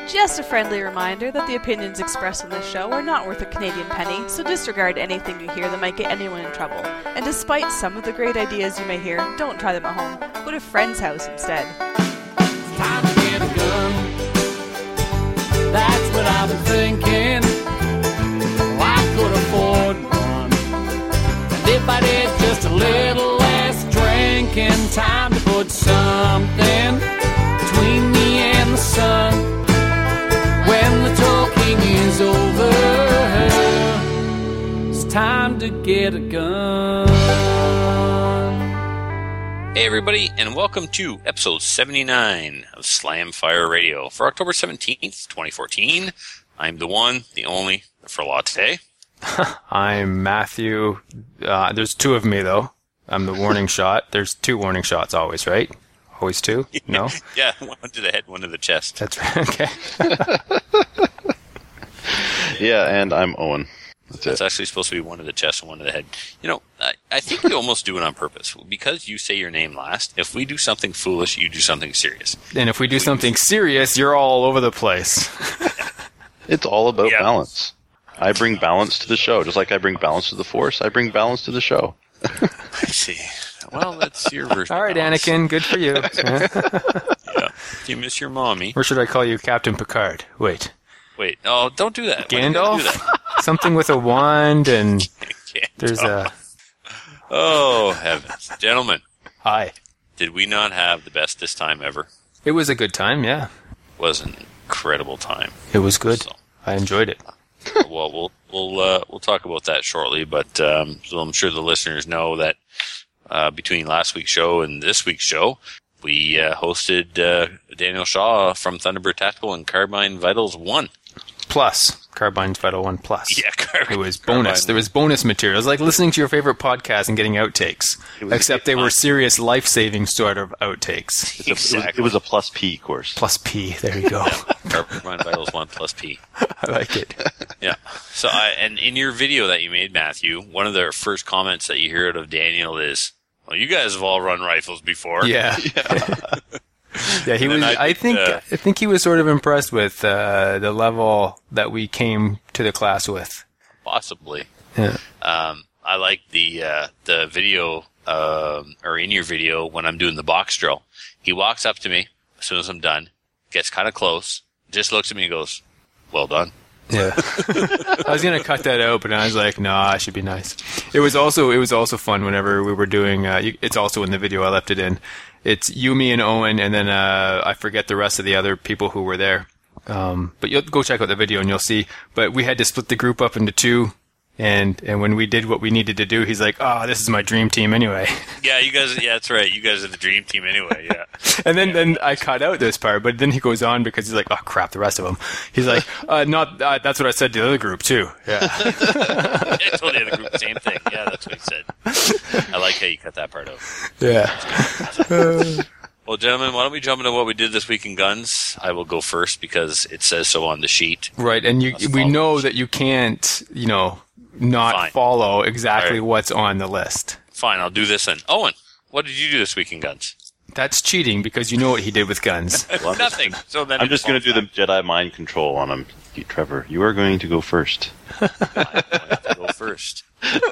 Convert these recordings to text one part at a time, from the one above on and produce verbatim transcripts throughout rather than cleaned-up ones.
Just a friendly reminder that the opinions expressed on this show are not worth a Canadian penny, so disregard anything you hear that might get anyone in trouble. And despite some of the great ideas you may hear, don't try them at home. Go to a friend's house instead. It's time to get a gun. That's what I've been thinking. Well, I could afford one. And if I did just a little less drinking, time to put something between me and the sun. When the talking is over, it's time to get a gun. Hey everybody, and welcome to episode seventy-nine of Slamfire Radio for October seventeenth, twenty fourteen. I'm the one, the only, the Frelatte. I'm Matthew. Uh, there's two of me, though. I'm the warning shot. There's two warning shots always, right? Always two? No? Yeah, one to the head, one to the chest. That's right. Okay. Yeah, and I'm Owen. That's, That's it. actually supposed to be one to the chest and one to the head. You know, I, I think you almost do it on purpose. Because you say your name last, if we do something foolish, you do something serious. And if we do something serious, you're all over the place. It's all about Yeah. balance. I bring balance to the show. Just like I bring balance to the Force, I bring balance to the show. I see. Well, that's your version. All right, of balance. Anakin, good for you. Yeah. You miss your mommy. Or should I call you Captain Picard? Wait. Wait, oh, don't do that. Why do you Gandalf? do that? Something with a wand and Gandalf. there's a... Oh, heavens. Gentlemen, Hi. did we not have the best this time ever? It was a good time, yeah. It was an incredible time. It was good. So, I enjoyed it. well, we'll we'll uh, we'll talk about that shortly, but um, so I'm sure the listeners know that uh, between last week's show and this week's show, we uh, hosted uh, Daniel Shaw from Thunderbird Tactical and Carbine Vitals one. Plus. Carbine's Vital One Plus. Yeah, Car- It was bonus. Carbine. There was bonus material. It was like listening to your favorite podcast and getting outtakes. It was Except they were serious, life-saving sort of outtakes. It was, a, it, was, Exactly. it was a plus P course. Plus P. There you go. Carbine Vitals one plus P. I like it. Yeah. So, I, and in your video that you made, Matthew, one of the first comments that you hear out of Daniel is, "Well, you guys have all run rifles before." Yeah. Yeah, he And then was. I I think, think. uh, I think he was sort of impressed with uh, the level that we came to the class with. Possibly. Yeah. Um, I like the uh, the video, um, or in your video when I'm doing the box drill. He walks up to me as soon as I'm done, gets kind of close, just looks at me and goes, "Well done." Yeah. I was gonna cut that out, but I was like, "Nah, I should be nice." It was also. It was also fun whenever we were doing. Uh, you, it's also in the video. I left it in. It's you, me, and Owen, and then uh, I forget the rest of the other people who were there. Um, but you'll go check out the video and you'll see. But we had to split the group up into two, and and when we did what we needed to do, he's like, "Oh, this is my dream team anyway." Yeah, you guys. Yeah, that's right. You guys are the dream team anyway. Yeah. And then then I cut out this part, but then he goes on because he's like, "Oh crap, the rest of them." He's like, uh, "Not uh, that's what I said to the other group too." Yeah. I told the other group the same thing. Yeah, that's what he said. I like how you cut that part out. Yeah. Well, gentlemen, why don't we jump into what we did this week in guns? I will go first because it says so on the sheet. Right, and you Let's we follow know the that you can't, you know, not Fine. follow exactly All right. what's on the list. Fine, I'll do this then. Owen, what did you do this week in guns? That's cheating because you know what he did with guns. Well, Nothing. So then I'm it just going to falls do the Jedi mind control on him. You- Trevor, you are going to go first. back. I have to go first.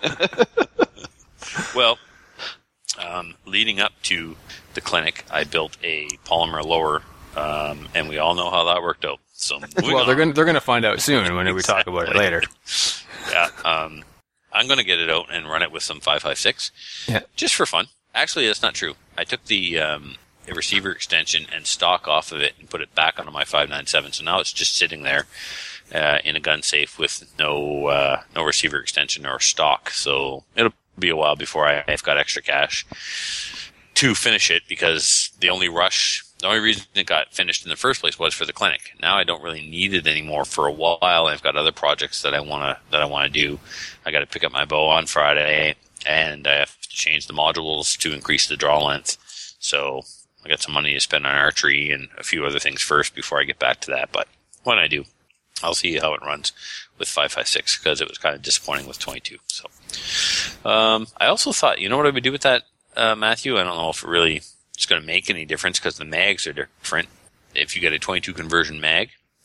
Well, um, leading up to the clinic, I built a polymer lower, um, and we all know how that worked out. So moving Well, they're on. going they're going to find out soon when we talk about it Exactly. later. Yeah, um, I'm going to get it out and run it with some five five six, Yeah. just for fun. Actually, that's not true. I took the um, the receiver extension and stock off of it and put it back onto my five nine seven. So now it's just sitting there uh, in a gun safe with no uh, no receiver extension or stock. So it'll be a while before I, I've got extra cash to finish it because the only rush, the only reason it got finished in the first place was for the clinic. Now I don't really need it anymore for a while. I've got other projects that I want to that I want to do. I got to pick up my bow on Friday, and I have to change the modules to increase the draw length. So I got some money to spend on archery and a few other things first before I get back to that. But when I do, I'll see how it runs with five five six because it was kind of disappointing with twenty-two. So um, I also thought, you know what I would do with that, uh, Matthew? I don't know if it really is going to make any difference because the mags are different. If you get a twenty-two conversion mag,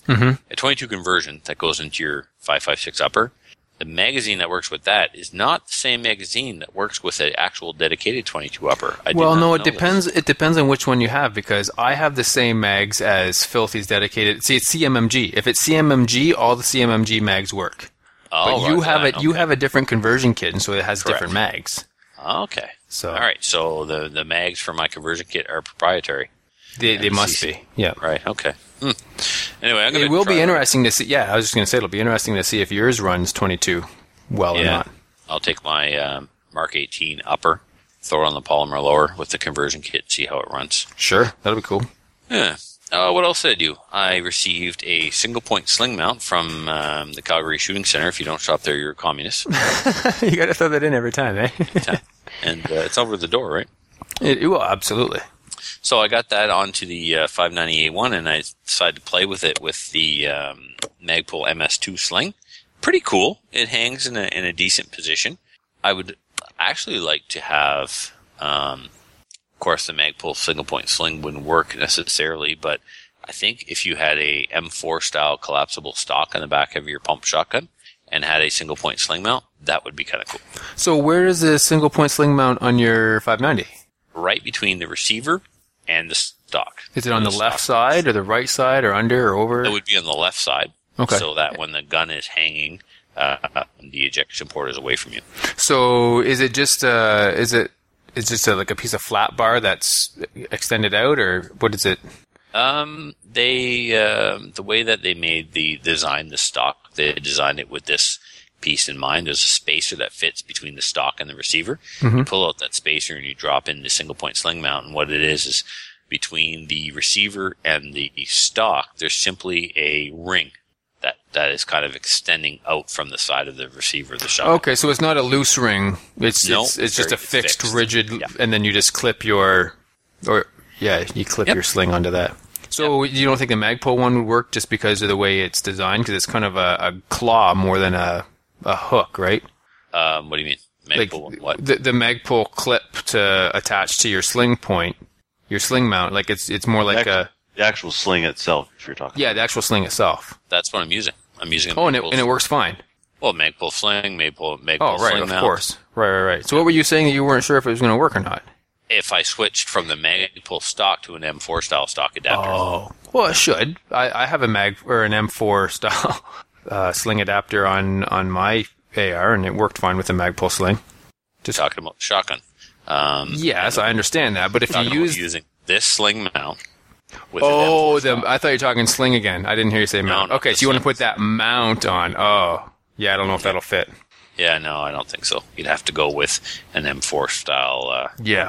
mm-hmm. a twenty-two conversion that goes into your five five six upper. The magazine that works with that is not the same magazine that works with an actual dedicated twenty-two upper. I did well, not no, it know depends. this. It depends on which one you have, because I have the same mags as Filthy's dedicated. See, it's C M M G. If it's C M M G, all the C M M G mags work. Oh, but you right, have that, it. You okay. have a different conversion kit, and so it has Correct. different mags. Okay. So all right. So the the mags for my conversion kit are proprietary. They they And must C C. be. Yeah. Right. Okay. Hmm. Anyway, I'm gonna It will try be that. interesting to see. Yeah, I was just going to say it'll be interesting to see if yours runs twenty-two well or Yeah. not. I'll take my um, Mark eighteen upper, throw it on the polymer lower with the conversion kit, see how it runs. Sure, that'll be cool. Yeah. Uh, what else did I do? I received a single point sling mount from um, the Calgary Shooting Center. If you don't shop there, you're a communist. You got to throw that in every time, eh? And uh, it's over the door, right? It, it will, absolutely. So I got that onto the uh, five ninety A one, and I decided to play with it with the um, Magpul M S two sling. Pretty cool. It hangs in a in a decent position. I would actually like to have, um, of course, the Magpul single point sling wouldn't work necessarily, but I think if you had a M four style collapsible stock on the back of your pump shotgun and had a single point sling mount, that would be kind of cool. So where is the single point sling mount on your five ninety? Right between the receiver and the stock. Is it on the, the left stock. side or the right side or under or over? It would be on the left side. Okay. So that when the gun is hanging, uh, the ejection port is away from you. So is it just uh is it is just a, like a piece of flat bar that's extended out, or what is it? Um, they uh, the way that they made the design the stock, they designed it with this piece in mind. There's a spacer that fits between the stock and the receiver. Mm-hmm. You pull out that spacer and you drop in the single point sling mount. And what it is is between the receiver and the stock, there's simply a ring that that is kind of extending out from the side of the receiver of the shotgun. Okay, so it's not a loose ring. It's No, it's, it's it's just a very- fixed, fixed. rigid, Yeah. and then you just clip your, or yeah, you clip Yep. your sling onto that. So you don't think the Magpul one would work just because of the way it's designed? Because it's kind of a, a claw more than a a hook, right? Um, what do you mean? Magpul, like what? the the Magpul clip to attach to your sling point, your sling mount. Like it's it's more like the, a actual, the actual sling itself, if you're talking. yeah, the actual sling itself. That's what I'm using. I'm using a Oh, and it Magpul and it works fine. Well, Magpul sling, Magpul, Magpul Oh, right, sling of mount. course, right, right, right. So what were you saying that you weren't sure if it was going to work or not? If I switched from the Magpul stock to an M four style stock adapter. Oh, well, it should. I, I have a mag or an M four style uh, sling adapter on on my A R, and it worked fine with the Magpul sling. Just talking about the shotgun. Um, Yes, I understand that, but if you talking about use using this sling mount with an oh, M four the stock. I thought you were talking sling again. I didn't hear you say mount. no, okay, the so you want to sling. put that mount on? Oh, yeah, I don't know if that'll fit. Yeah, no, I don't think so. You'd have to go with an M four style. Uh, Yeah,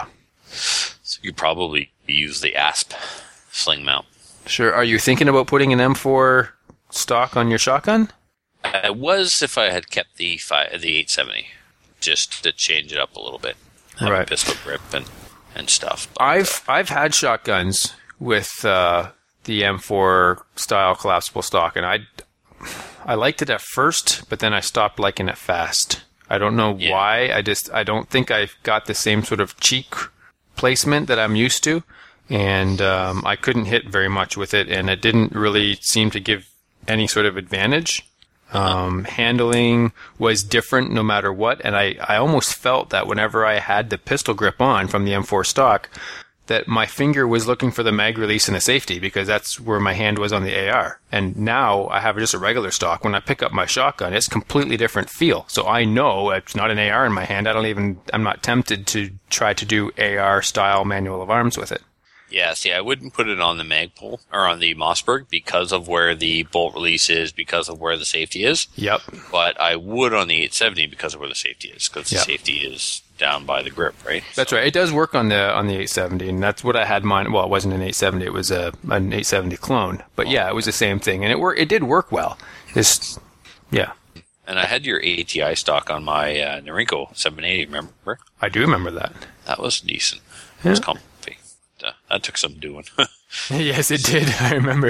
so you'd probably use the A S P sling mount. sure. Are you thinking about putting an M four stock on your shotgun? I was if I had kept the five, the eight seventy, just to change it up a little bit, have Right. a pistol grip and and stuff. But, I've I've had shotguns with uh, the M four style collapsible stock, and I I liked it at first, but then I stopped liking it fast. I don't know Yeah. why. I just I don't think I've got the same sort of cheek placement that I'm used to, and um, I couldn't hit very much with it, and it didn't really seem to give any sort of advantage. Um, handling was different no matter what, and I, I almost felt that whenever I had the pistol grip on from the M four stock, that my finger was looking for the mag release and the safety, because that's where my hand was on the A R. And now I have just a regular stock. When I pick up my shotgun, it's completely different feel. So I know it's not an A R in my hand. I don't even, I'm not tempted to try to do A R style manual of arms with it. Yeah, see, I wouldn't put it on the Magpul or on the Mossberg because of where the bolt release is, because of where the safety is. Yep. But I would on the eight seventy because of where the safety is, because Yep. the safety is down by the grip, right? That's right. It does work on the on the eight seventy, and that's what I had mine. Well, it wasn't an eight seventy; it was a an eight seventy clone. But yeah, it was the same thing, and it worked. It did work well. It's yeah, And I had your A T I stock on my uh, Norinco seven eighty, remember? I do remember that. That was decent. It was comfy. Uh, that took some doing. Yes, it did. I remember.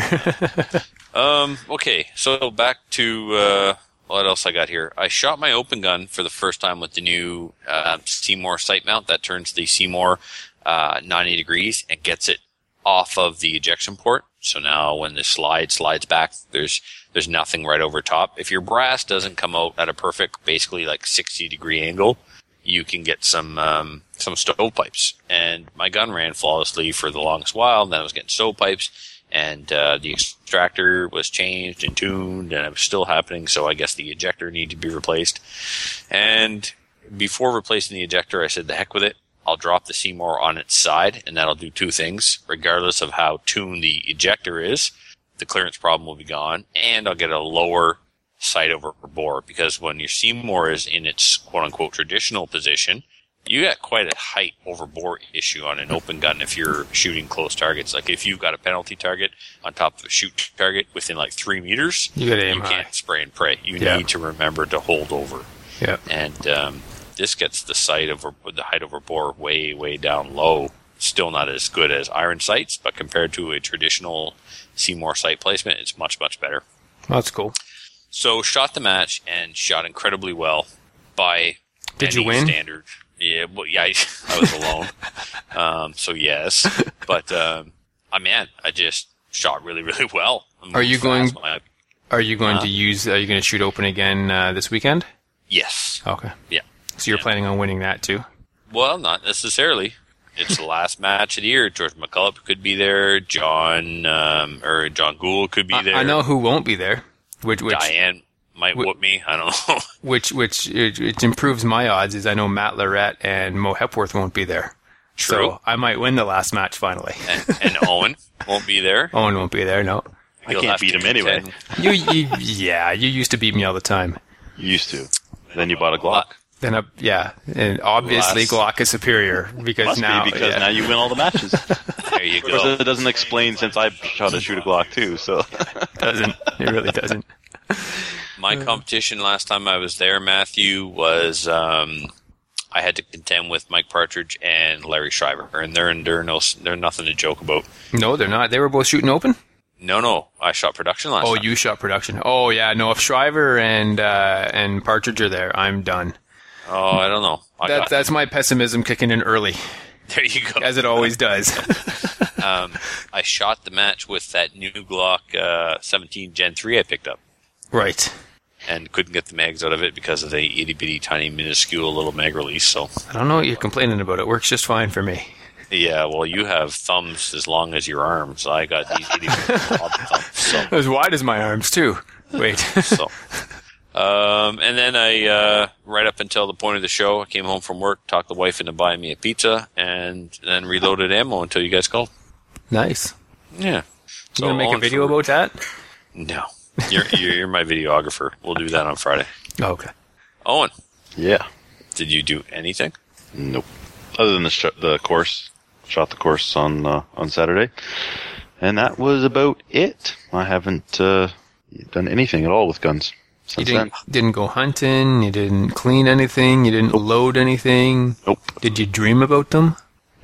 um, okay, so back to uh, what else I got here. I shot my open gun for the first time with the new uh, Seymour sight mount that turns the Seymour uh, ninety degrees and gets it off of the ejection port So now when the slide slides back, there's there's nothing right over top. If your brass doesn't come out at a perfect, basically like sixty degree angle, you can get some um, some stovepipes. And my gun ran flawlessly for the longest while. And then I was getting stovepipes, and uh, the extractor was changed and tuned, and it was still happening. So I guess the ejector needed to be replaced. And before replacing the ejector, I said, the heck with it. I'll drop the Seymour on its side, and that'll do two things. Regardless of how tuned the ejector is, the clearance problem will be gone, and I'll get a lower sight over bore, because when your Seymour is in its quote-unquote traditional position, you got quite a height over bore issue on an open gun if you're shooting close targets. Like if you've got a penalty target on top of a shoot target within like three meters, you, gotta aim you high. can't spray and pray. You Yeah. need to remember to hold over. Yeah. And um, this gets the sight over the height over bore way, way down low. Still not as good as iron sights, but compared to a traditional Seymour sight placement, it's much, much better. That's cool. So shot the match and shot incredibly well by Did you any win? standard. Yeah, well, yeah, I, I was alone. um, so yes, but um, I man, I just shot really, really well. Are you going? My, Are you going Uh, to use? Are you going to shoot open again uh, this weekend? yes. Okay. Yeah. So you're Yeah. planning on winning that too? Well, not necessarily. It's the last match of the year. George McCullough could be there. John um, or John Gould could be I, there. I know who won't be there. Which which Diane might Wh- whoop me. I don't know. which which it, it improves my odds. Is I know Matt Lorette and Mo Hepworth won't be there. True. So I might win the last match finally. and, and Owen won't be there. Owen won't be there. No. I He'll can't have beat to him anyway. contend. You, you yeah. You used to beat me all the time. You used to. Then you bought a Glock. Then I, yeah, and obviously Last- Glock is superior because Must now be because yeah. now you win all the matches. There you Of course, go. it doesn't explain since I shot to shoot a Glock too. So doesn't it really doesn't. My competition last time I was there, Matthew, was um, I had to contend with Mike Partridge and Larry Shriver, and they're they're no they're nothing to joke about. No, they're not. They were both shooting open. No, no, I shot production last Oh, time. you shot production. Oh yeah, no. If Shriver and uh, and Partridge are there, I'm done. Oh, I don't know. I That, got, that's my pessimism kicking in early, there you go. as it always does. Um, I shot the match with that new Glock uh, seventeen Gen three I picked up, Right. and couldn't get the mags out of it because of the itty bitty tiny minuscule little mag release. So I don't know what you're complaining about. It works just fine for me. yeah, well, you have thumbs as long as your arms. I got these itty bitty odd thumbs. So. As wide as my arms too. Wait. So, um, and then I, uh, right up until the point of the show, I came home from work, talked the wife into buying me a pizza, and then reloaded ammo until you guys called. Nice. Yeah. You gonna make a on video for- about that? No. You're, you're, you're my videographer. We'll do that on Friday. Oh, okay. Owen, yeah, did you do anything? nope. Other than the sh- the course, shot the course on uh, on Saturday, and that was about it. I haven't uh, done anything at all with guns You since didn't then. didn't go hunting. You didn't clean anything. You didn't load anything. Nope. Did you dream about them?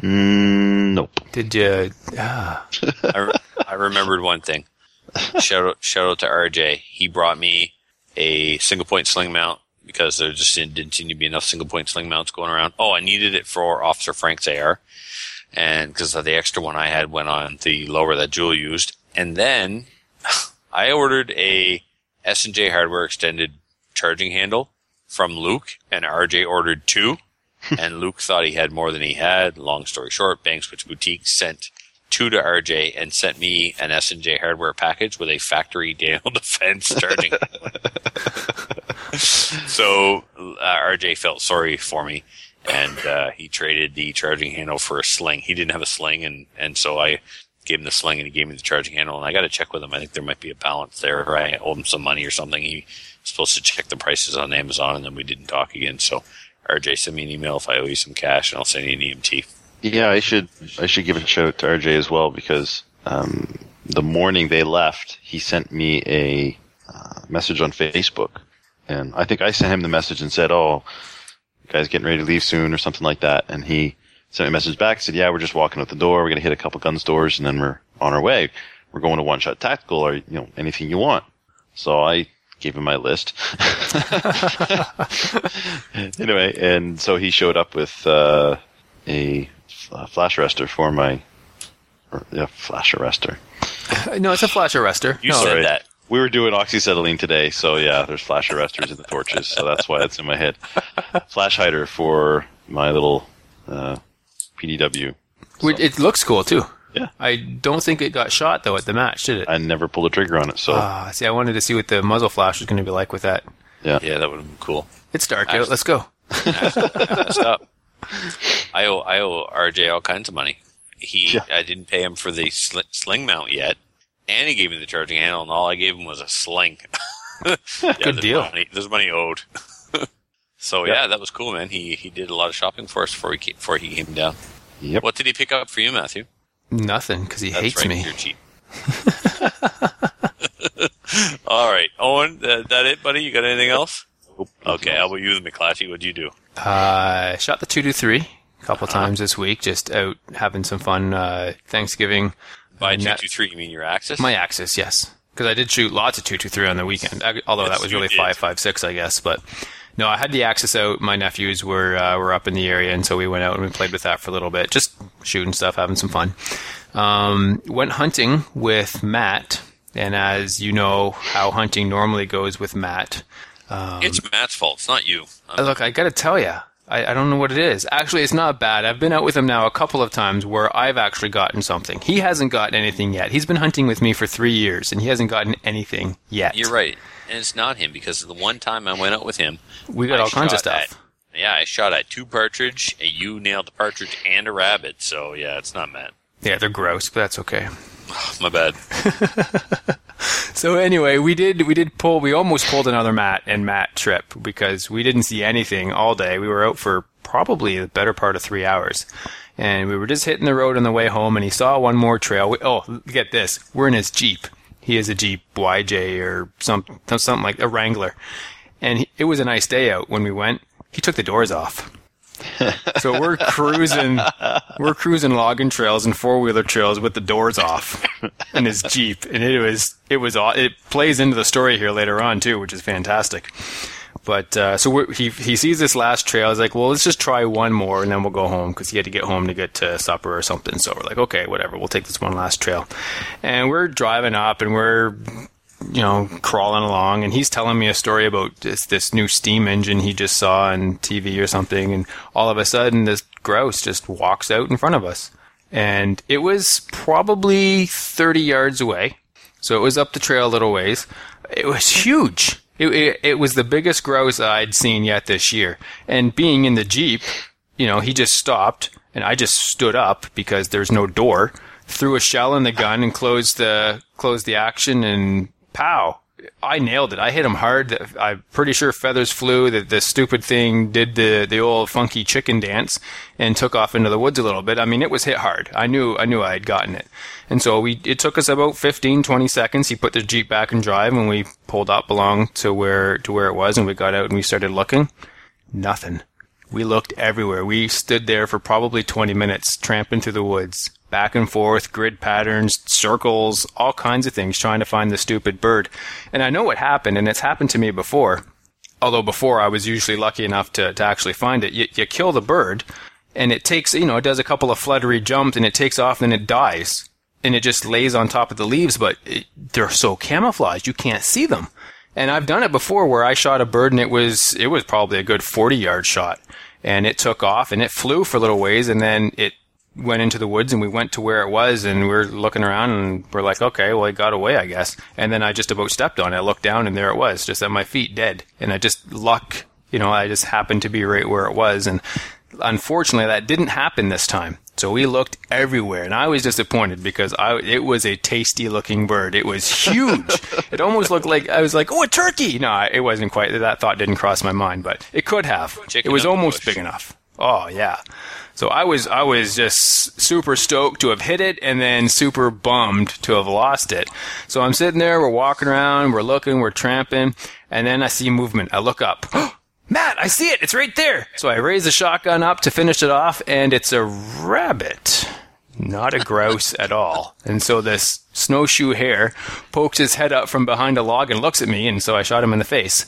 Mm, nope. Did you? Ah, I, re- I remembered one thing. Shout out, shout out to R J. He brought me a single point sling mount because there just didn't, didn't seem to be enough single point sling mounts going around. Oh, I needed it for Officer Frank's A R, and because the extra one I had went on the lower that Jewel used. And then I ordered a S and J Hardware extended charging handle from Luke, and R J ordered two. And Luke thought he had more than he had. Long story short, Bang Switch Boutique sent two to R J and sent me an S and J Hardware package with a factory Daniel Defense charging. So uh, R J felt sorry for me, and uh, he traded the charging handle for a sling. He didn't have a sling, and, and so I gave him the sling, and he gave me the charging handle. And I got to check with him. I think there might be a balance there. Or I owed him some money or something. He was supposed to check the prices on Amazon, and then we didn't talk again. So R J, send me an email if I owe you some cash, and I'll send you an E M T. Yeah, I should I should give a shout out to R J as well because um, the morning they left, he sent me a uh, message on Facebook, and I think I sent him the message and said, "Oh, you guys getting ready to leave soon" or something like that, and he sent me a message back, said, "Yeah, we're just walking out the door. We're gonna hit a couple gun stores, and then we're on our way. We're going to One Shot Tactical, or you know anything you want." So I gave him my list. Anyway, and so he showed up with uh, a f- flash arrestor for my, or, yeah, flash arrestor, No, it's a flash arrestor. You no, said Sorry. that. We were doing oxyacetylene today, so yeah, there's flash arresters in the torches, so that's why it's in my head. Flash hider for my little uh, P D W. We- it looks cool too. Yeah. I don't think it got shot though at the match, did it? I never pulled a trigger on it, so Ah, see, I wanted to see what the muzzle flash was going to be like with that. yeah. Yeah, that would have been cool. It's dark Actually- out. Let's go. Messed up. I owe I owe R J all kinds of money. He Yeah. I didn't pay him for the sl- sling mount yet, and he gave me the charging handle, and all I gave him was a sling. Yeah, Good there's deal. Money, there's money owed. So yeah, that was cool, man. He he did a lot of shopping for us before he came, before he came down. Yep. What did he pick up for you, Matthew? Nothing, because he That's hates right, me. You're cheap. All right, Owen, that, that it, buddy? You got anything else? Nope. Okay, how about you, McClatchy? What'd you do? Uh, shot the two two three a couple times this week, just out having some fun. Uh, Thanksgiving. By Uh, two net- two three, you mean your Axis? My Axis, yes. Because I did shoot lots of two two three on the weekend, I- although Yes, that was you really did. five five six, I guess. But no, I had the Axis out. My nephews were uh, were up in the area, and so we went out and we played with that for a little bit, just shooting stuff, having some fun. Um, went hunting with Matt, and as you know how hunting normally goes with Matt, it's Matt's fault. It's not you. Uh, Look, I gotta tell you, I, I don't know what it is. Actually, it's not bad. I've been out with him now a couple of times where I've actually gotten something. He hasn't gotten anything yet. He's been hunting with me for three years, and he hasn't gotten anything yet. You're right. And it's not him, because the one time I went out with him, We got I all kinds of shot stuff. At, yeah, I shot at two partridge, and you nailed the partridge and a rabbit. So, yeah, it's not Matt. Yeah, they're gross, but that's okay. My bad. So anyway, we did we did pull we almost pulled another Matt and Matt trip because we didn't see anything all day. We were out for probably the better part of three hours. And we were just hitting the road on the way home, and he saw one more trail. We, oh, get this. We're in his Jeep. He has a Jeep Y J or some, something like a Wrangler. And he, it was a nice day out when we went. He took the doors off. So we're cruising, we're cruising logging trails and four wheeler trails with the doors off in his Jeep, and it was, it was, aw- it plays into the story here later on too, which is fantastic. But uh, so we're, he he sees this last trail. He's like, well, let's just try one more and then we'll go home because he had to get home to get to supper or something. So we're like, okay, whatever, we'll take this one last trail, and we're driving up and we're, you know, crawling along, and he's telling me a story about this this new steam engine he just saw on T V or something, and all of a sudden this grouse just walks out in front of us, and it was probably thirty yards away, so it was up the trail a little ways. It was huge. It, it, it was the biggest grouse I'd seen yet this year, and being in the Jeep, you know, he just stopped, and I just stood up because there's no door, threw a shell in the gun, and closed the closed the action, and pow! I nailed it. I hit him hard. I'm pretty sure feathers flew. That the stupid thing did the the old funky chicken dance and took off into the woods a little bit. I mean, it was hit hard. I knew I knew I had gotten it. And so we it took us about fifteen, twenty seconds. He put the Jeep back in drive, and we pulled up along to where to where it was, and we got out and we started looking. Nothing. We looked everywhere. We stood there for probably twenty minutes, tramping through the woods, back and forth, grid patterns, circles, all kinds of things, trying to find the stupid bird. And I know what happened, and it's happened to me before. Although before I was usually lucky enough to, to actually find it. You, you kill the bird, and it takes, you know, it does a couple of fluttery jumps, and it takes off, and it dies. And it just lays on top of the leaves, but it, they're so camouflaged, you can't see them. And I've done it before where I shot a bird, and it was it was probably a good forty-yard shot. And it took off, and it flew for a little ways, and then it went into the woods, and we went to where it was, and we we're looking around, and we're like, okay, well, it got away, I guess. And then I just about stepped on it. I looked down, and there it was, just at my feet, dead. And I just, luck, you know, I just happened to be right where it was. And unfortunately, that didn't happen this time. So we looked everywhere, and I was disappointed because I, it was a tasty-looking bird. It was huge. It almost looked like, I was like, oh, a turkey! No, it wasn't quite, that thought didn't cross my mind, but it could have. Chicken it was up the almost bush. big enough. Oh, yeah. So I was, I was just super stoked to have hit it, and then super bummed to have lost it. So I'm sitting there, we're walking around, we're looking, we're tramping, and then I see movement. I look up. Matt, I see it. It's right there. So I raise the shotgun up to finish it off, and it's a rabbit, not a grouse at all. And so this snowshoe hare pokes his head up from behind a log and looks at me, and so I shot him in the face.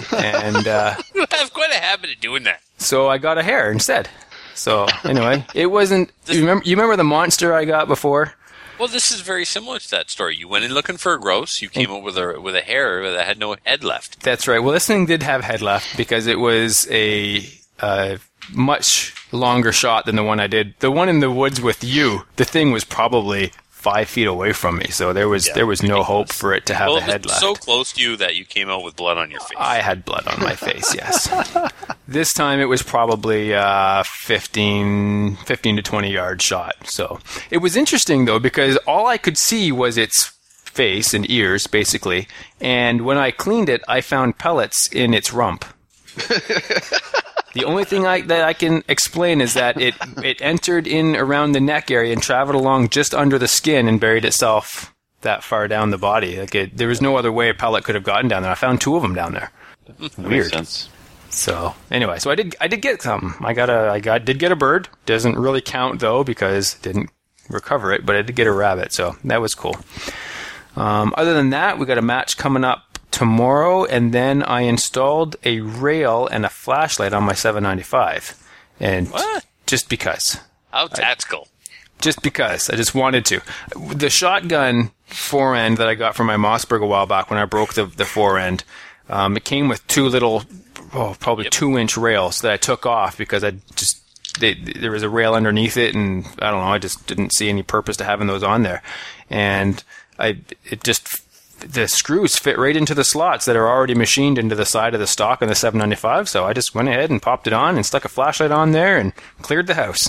And uh, I have quite a habit of doing that. so I got a hare instead. So anyway, it wasn't. You remember? You remember the monster I got before? Well, this is very similar to that story. You went in looking for a gross. You came up with a with a hair that had no head left. That's right. Well, this thing did have head left because it was a uh, much longer shot than the one I did. The one in the woods with you, the thing was probably five feet away from me, so there was Yeah, there was no ridiculous. hope for it to have Well, a it was head left. so close to you that you came out with blood on your face. I had blood on my face, yes. This time it was probably uh, fifteen, fifteen to twenty yard shot. So it was interesting, though, because all I could see was its face and ears, basically. And when I cleaned it, I found pellets in its rump. The only thing I, that I can explain is that it, it entered in around the neck area and traveled along just under the skin and buried itself that far down the body. Like it, there was no other way a pellet could have gotten down there. I found two of them down there. That Weird. makes sense. So anyway, so I did I did get some. I got a I got did get a bird. Doesn't really count though because didn't recover it, but I did get a rabbit. So that was cool. Um, other than that, we got a match coming up tomorrow, and then I installed a rail and a flashlight on my seven ninety-five, and What? just because. How tactical. Just because. I just wanted to. The shotgun fore end that I got from my Mossberg a while back when I broke the, the fore end, um, it came with two little, oh, probably Yep. two inch rails that I took off because I just, they, there was a rail underneath it, and I don't know, I just didn't see any purpose to having those on there. And I, it just, the screws fit right into the slots that are already machined into the side of the stock on the seven ninety-five, so I just went ahead and popped it on and stuck a flashlight on there and cleared the house.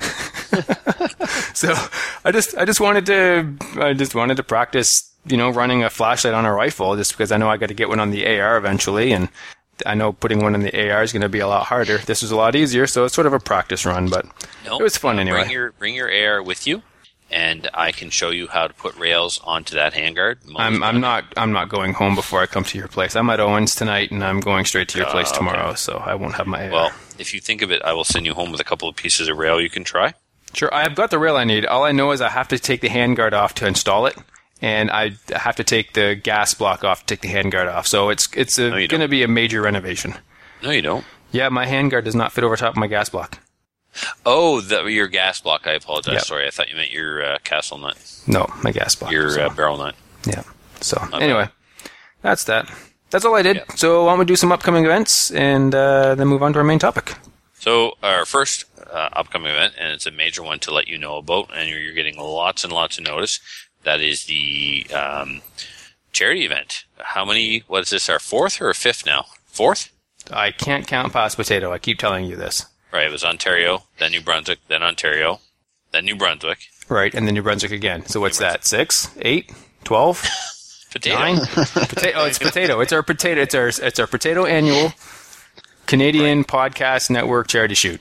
So I just I just wanted to I just wanted to practice, you know, running a flashlight on a rifle just because I know I got to get one on the A R eventually, and I know putting one in the A R is going to be a lot harder. This was a lot easier, so it's sort of a practice run, but Nope. it was fun Uh, anyway. Bring your bring your A R with you, and I can show you how to put rails onto that handguard. I'm I'm not I'm not going home before I come to your place. I'm at Owen's tonight, and I'm going straight to your place okay. tomorrow, so I won't have my A R. Well, if you think of it, I will send you home with a couple of pieces of rail you can try. Sure, I've got the rail I need. All I know is I have to take the handguard off to install it, and I have to take the gas block off to take the handguard off. So it's it's No, you going to don't. be a major renovation. No, you don't. Yeah, my handguard does not fit over top of my gas block. Oh, the, your gas block. I apologize. Yep. Sorry, I thought you meant your uh, castle nut, No, my gas block. your so, uh, barrel nut. yeah. So bad. anyway, that's that. That's all I did. Yeah. So why don't we do some upcoming events and uh, then move on to our main topic? So our first uh, upcoming event, and it's a major one to let you know about, and you're, you're getting lots and lots of notice. That is the um, charity event. How many? What is this? Our fourth or fifth now? Fourth? I can't count past potato. I keep telling you this. Right. It was Ontario, then New Brunswick, then Ontario, then New Brunswick. Right, and then New Brunswick again. So what's that? Six, eight, twelve, Potato. nine? Potato. Oh, it's potato. It's our potato. It's our it's our potato annual Canadian Podcast Network charity shoot.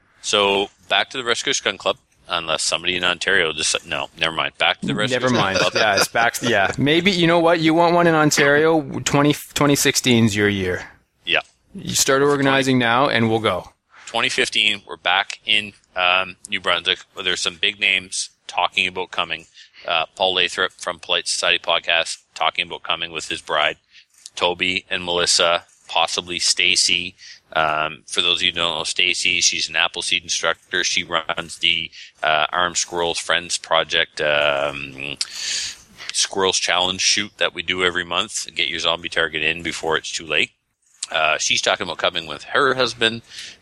So back to the Rescue Gun Club, unless somebody in Ontario just no, never mind. Back to the Rescue Never Gun mind. Club. Yeah, it's back. Yeah, maybe you know what? You want one in Ontario? twenty, twenty sixteen's your year. Yeah. You start organizing now, and we'll go. twenty fifteen, we're back in um, New Brunswick. Well, there's some big names talking about coming. Uh, Paul Lathrop from Polite Society Podcast talking about coming with his bride. Toby and Melissa, possibly Stacy. Um, for those of you who don't know Stacy, she's an Appleseed instructor. She runs the uh, Armed Squirrels Friends Project um, Squirrels Challenge shoot that we do every month. Get your zombie target in before it's too late. Uh, she's talking about coming with her husband,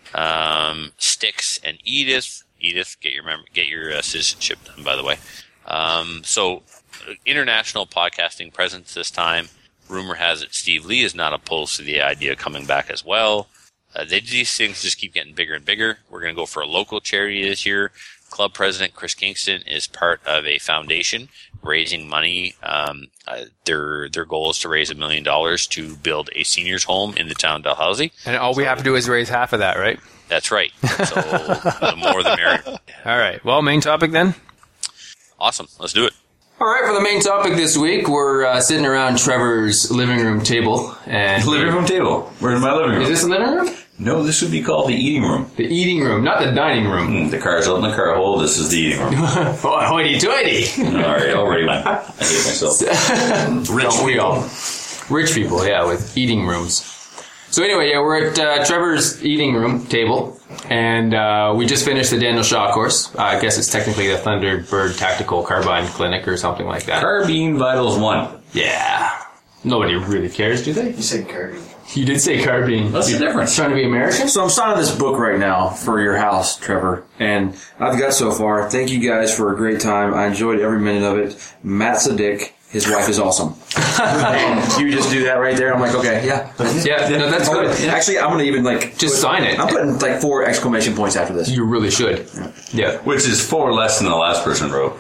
um, Styx and Edith. Edith, get your mem- get your uh, citizenship done, by the way. Um, so, uh, international podcasting presence this time. Rumor has it Steve Lee is not opposed to the idea of coming back as well. Uh, they, these things just keep getting bigger and bigger. We're going to go for a local charity this year. Club president Chris Kingston is part of a foundation raising money. Um, uh, their their goal is to raise a million dollars to build a seniors home in the town of Dalhousie. And all we have to do is raise half of that, right? That's right. So the more the merrier. All right. Well, main topic then. Awesome. Let's do it. All right, for the main topic this week, we're uh, sitting around Trevor's living room table. And Living room table. We're in my living room. Is this the living room? No, this would be called the eating room. The eating room, not the dining room. Mm, the car's out in the car hole. This is the eating room. Oh, hoity-toity. All right, already went. I hate myself. Rich Don't we people. all? Rich people, yeah, with eating rooms. So anyway, yeah, we're at uh, Trevor's eating room table, and uh, we just finished the Daniel Shaw course. Uh, I guess it's technically the Thunderbird Tactical Carbine Clinic or something like that. Carbine Vitals one. Yeah. Nobody really cares, do they? You said carbine. You did say carbine. What's the difference? Trying to be American? So I'm signing this book right now for your house, Trevor, and I've got so far. Thank you guys for a great time. I enjoyed every minute of it. Matt Sadiq, his wife is awesome. And you just do that right there. I'm like, okay, yeah, Yeah, no, that's good. Actually, I'm gonna even like Just sign it. I'm putting like four exclamation points after this. You really should. Yeah. Which is four less than the last person wrote.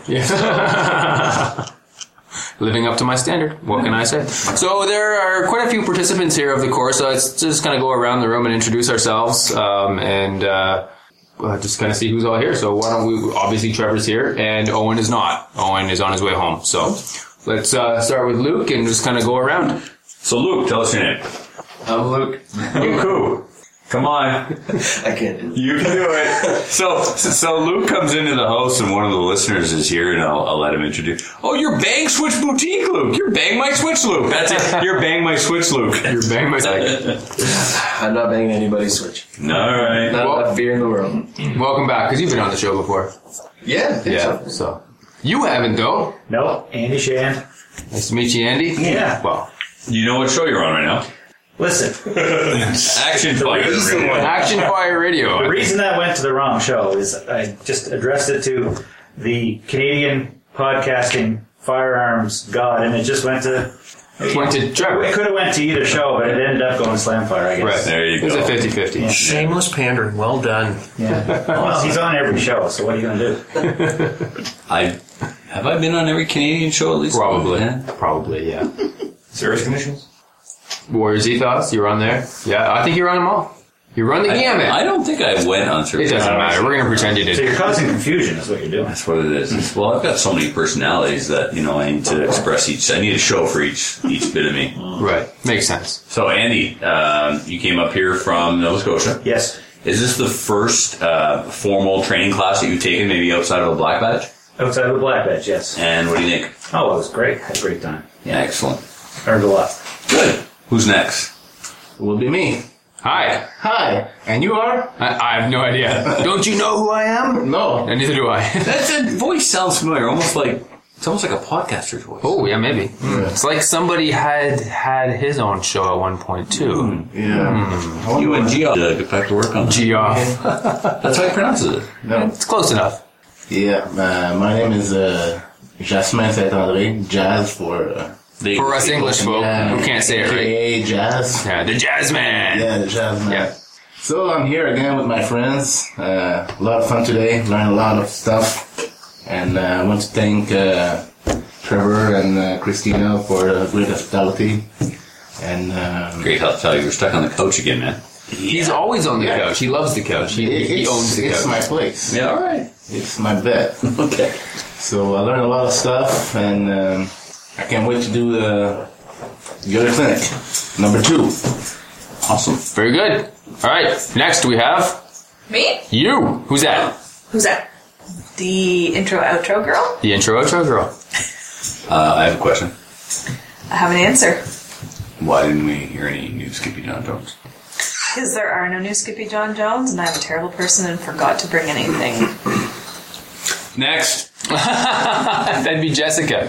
Yeah. Living up to my standard. What can I say? So there are quite a few participants here of the course. So let's just kind of go around the room and introduce ourselves, um, and uh, uh, just kind of see who's all here. So why don't we? Obviously, Trevor's here, and Owen is not. Owen is on his way home. So let's uh, start with Luke and just kind of go around. So Luke, tell us your name. I'm Luke. Luke who? Come on. I can't do it. You can do it. So, so Luke comes into the house, and one of the listeners is here, and I'll, I'll let him introduce. Oh, you're Bang Switch Boutique, Luke. You're Bang My Switch, Luke. That's it. You're Bang My Switch, Luke. You're bang my I'm not banging anybody's switch. All right. Not Well- enough beer in the world. Welcome back, because you've been on the show before. Yeah. I think so. So you haven't though. No, Andy Shan. Nice to meet you, Andy. Yeah. Well, You know what show you're on right now? Listen, Action Fire. Action Fire Radio. the reason that went to the wrong show is I just addressed it to the Canadian podcasting firearms god, and it just went to. Went to Trevor. It could have went to either show, but it ended up going Slamfire, I guess. Right. There you It was go. a fifty-fifty. Shameless pandering. Well done. Yeah. Well, he's on every show, so what are you going to do? I have I been on every Canadian show at least? Probably. Yeah. Probably, yeah. Service conditions? Warriors Ethos, you're on there? Yeah, I think you're on them all. You run the I, gamut. I don't think I went on It service. doesn't matter. We're going to pretend you So did. you're causing confusion, is what you're doing. That's what it is. It's- well, I've got so many personalities that, you know, I need to express each. I need a show for each each bit of me. Right. Makes sense. So, Andy, um, you came up here from Nova Scotia. Yes. Is this the first uh, formal training class that you've taken, maybe outside of a black badge? Outside of the Black Badge, yes. And what do you think? Oh, it was great. Had a great time. Yeah, excellent. Learned a lot. Good. Who's next? Will be me. Hi. Hi. And you are? I, I have no idea. Don't you know who I am? No. And neither do I. That, that voice sounds familiar, almost like it's almost like a podcaster's voice. Oh, yeah, maybe. It's like somebody had had his own show at one point, too. Yeah. You and Gio uh, get back to work on that. Geoff. That's how you pronounce it. No. It's close enough. Yeah. Uh, my name is uh, Jasmin Saint-André. Jazz for... Uh, They, For us English folk yeah, who can't say it A K right. A Jazz. Yeah, the Jazz Man. Yeah, the Jazz man. Yeah. So I'm here again with my friends. Uh, a lot of fun today. Learned a lot of stuff. And uh, I want to thank uh, Trevor and uh, Christina for the great hospitality. And um, Great hospitality. You were stuck on the couch again, man. He's always on the Yeah. couch. He loves the couch. He, it- he it's, owns the it's couch. my place. Yeah, all right. It's my bed. Okay. So I learned a lot of stuff, and um, I can't wait to do the, the other clinic, number two. Awesome. Very good. All right. Next we have Me? you. Who's that? Who's that? The intro outro girl? The intro outro girl. Uh, I have a question. I have an answer. Why didn't we hear any new Skippy John Jones? Because there are no new Skippy John Jones, and I'm a terrible person and forgot to bring anything. Next. That'd be Jessica.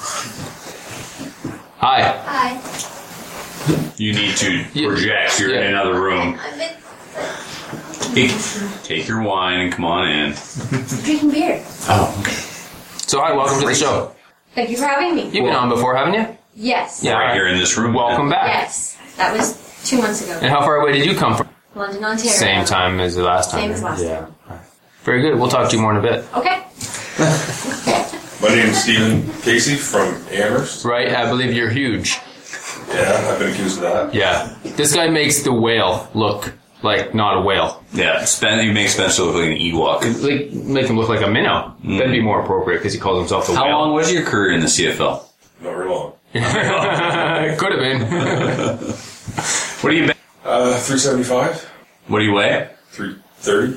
Hi. Hi. You need to Yeah. project. You're in Yeah. another room. I've been Take, take your wine and come on in. drinking beer. Oh, okay. So hi, welcome to the show. Thank you for having me. You've been on before, haven't you? Yes. Yeah. Right here in this room. Welcome back. Yes. That was two months ago. And how far away did you come from? London, Ontario. Same time as the last time. Same as last Yeah. Very good. We'll talk to you more in a bit. Okay. My name is Stephen Casey from Amherst. Right? I believe you're huge. Yeah, I've been accused of that. Yeah. This guy makes the whale look like not a whale. Yeah, Spen- you make Spencer look like an Ewok. Like, make him look like a minnow. That'd be more appropriate because he calls himself the How whale. long was your career in the C F L? Not very long. It could have been. What do you ba- Uh, three seventy-five, What do you weigh? three thirty.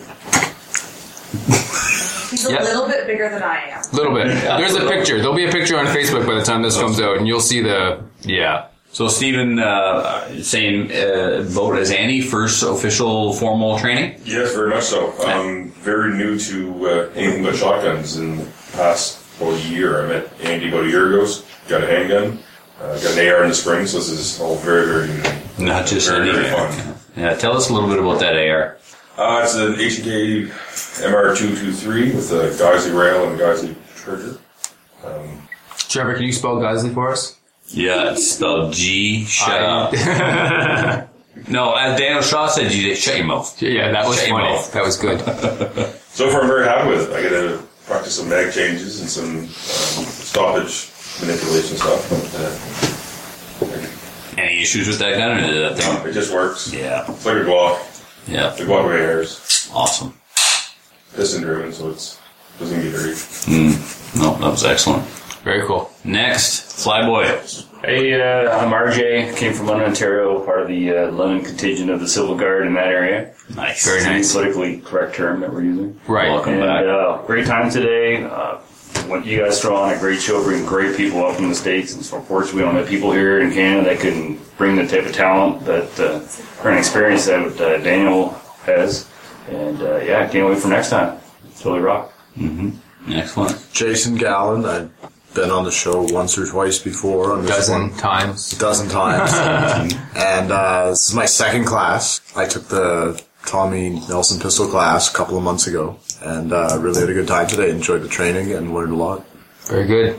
He's a Yeah. little bit bigger than I am. A little bit. There's a picture. There'll be a picture on Facebook by the time this comes out, and you'll see the, yeah. So, Stephen, uh, same uh, boat as Andy, first official formal training? Yes, very much so. I'm very new to uh, anything but shotguns. In the past about a year, I met Andy about a year ago. Got a handgun, uh, got an A R in the spring, so this is all very, very new. Not just very, any very A R. fun. Yeah, tell us a little bit about that A R. Uh, it's an H and K M R two twenty-three with a Geisley rail and a Geisley trigger. Um, Trevor, can you spell Geisley for us? Yeah, it's spelled G. Shut up. No, as Daniel Shaw said, you did shut your mouth. Yeah, that was Shut your funny. mouth. That was good. so far, I'm very happy with it. I get to practice some mag changes and some um, stoppage manipulation stuff. But, uh, Any issues with that gun, or did that thing? it just works. Yeah. It's like a Glock. Yeah. The Glock way airs. Awesome. Piston driven, so it's doesn't get dirty. Mm. No, that was excellent. Very cool. Next, Flyboy. Hey, uh, I'm R J. Came from London, Ontario, part of the uh, London contingent of the Civil Guard in that area. Nice. Very Very nice. nice. Politically correct term that we're using. Right. Welcome And back. uh, great time today. Uh, what you guys throw on a great show, bring great people up from the States. And so unfortunately, we don't have people here in Canada that can bring the type of talent that uh, or an experience that uh, Daniel has. And uh, yeah, can't wait for next time. Totally rock. Mm-hmm. Excellent. Jason Gallen. I've been on the show once or twice before. On A this dozen one. times. A dozen times. and uh, this is my second class. I took the Tommy Nelson pistol class a couple of months ago, and uh, really had a good time today. Enjoyed the training and learned a lot. Very good.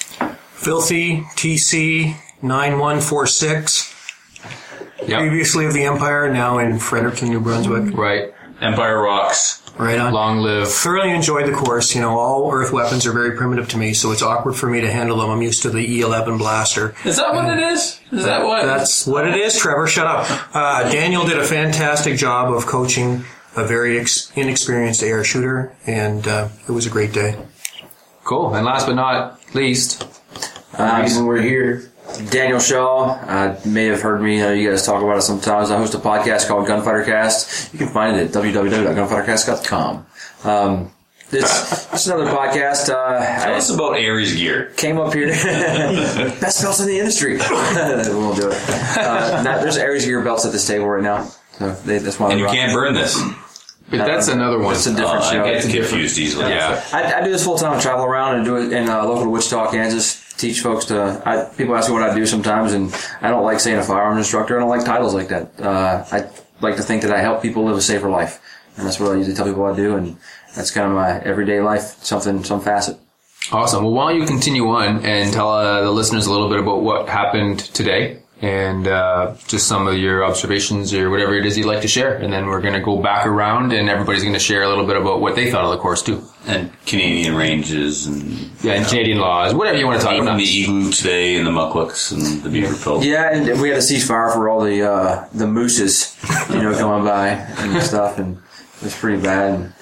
Filthy T C nine one four six. Yep. Previously of the Empire, now in Fredericton, New Brunswick. Right. Empire rocks. Right on. Long live. Thoroughly enjoyed the course. You know, all earth weapons are very primitive to me, so it's awkward for me to handle them. I'm used to the E eleven blaster. Is that what it is? Is that what? That's what it is, Trevor. Shut up. Uh, Daniel did a fantastic job of coaching a very ex- inexperienced A R shooter, and uh, it was a great day. Cool. And last but not least, Uh, when we're here, Daniel Shaw, uh, may have heard me, uh, you guys talk about it sometimes. I host a podcast called Gunfighter Cast. You can find it at w w w dot gunfighter cast dot com. Um, it's, it's another podcast. Uh, Tell us about Aries gear. Came up here. Best belts in the industry. We won't do it. Uh, now, there's Aries gear belts at this table right now. So they, that's why And they're you can't burn this. but that's another one. It's a different Uh, show. I get It's a confused easily. Yeah. I, I do this full time. I travel around and do it in uh, local to Wichita, Kansas. Teach folks to. I, people ask me what I do sometimes, and I don't like saying a firearms instructor. I don't like titles like that. Uh, I like to think that I help people live a safer life, and that's what I usually tell people I do. And that's kind of my everyday life, something, some facet. Awesome. Well, why don't you continue on and tell uh, the listeners a little bit about what happened today and uh, just some of your observations or whatever it is you'd like to share. And then we're going to go back around and everybody's going to share a little bit about what they thought of the course too. And Canadian ranges and yeah, and Canadian laws, whatever you want to talk even about. the igloo today and the mucklooks and the beaver pill. Yeah, and we had a ceasefire for all the uh, the mooses, you know, going by and stuff, and it was pretty bad. And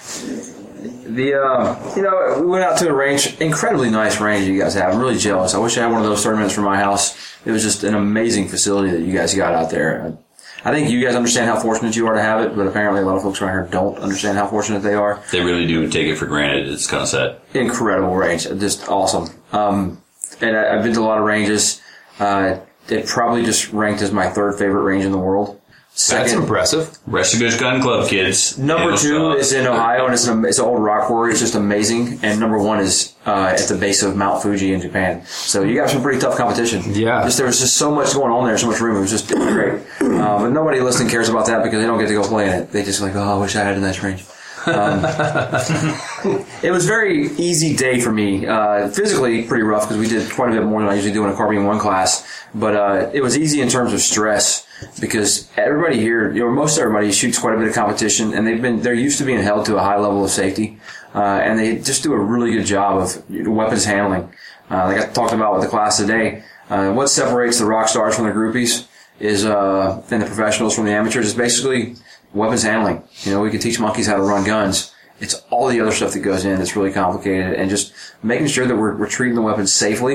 the uh, you know, we went out to a range, incredibly nice range you guys have. I'm really jealous. I wish I had one of those tournaments for my house. It was just an amazing facility that you guys got out there. I think you guys understand how fortunate you are to have it, but apparently a lot of folks around here don't understand how fortunate they are. They really do take it for granted. It's kind of sad. Incredible range, just awesome. Um, and I, I've been to a lot of ranges. Uh, it probably just ranked as my third favorite range in the world. Second, That's impressive. Reshibush Gun Club, kids. Number two is in Ohio, and it's an it's an old rock quarry. It's just amazing. And number one is uh, at the base of Mount Fuji in Japan. So you got some pretty tough competition. Yeah. Just, there was just so much going on there, so much room. It was just great. Um, but nobody listening cares about that because they don't get to go play in it. They just like, oh, I wish I had a nice range. Um, it was a very easy day for me. Uh, physically pretty rough because we did quite a bit more than I usually do in a Carbine one class. But uh, it was easy in terms of stress because everybody here, you know, most everybody shoots quite a bit of competition, and they've been they're used to being held to a high level of safety, uh, and they just do a really good job of weapons handling. Uh, like I talked about with the class today, uh, what separates the rock stars from the groupies is uh, and the professionals from the amateurs is basically weapons handling. You know, we can teach monkeys how to run guns. It's all the other stuff that goes in that's really complicated, and just making sure that we're, we're treating the weapons safely.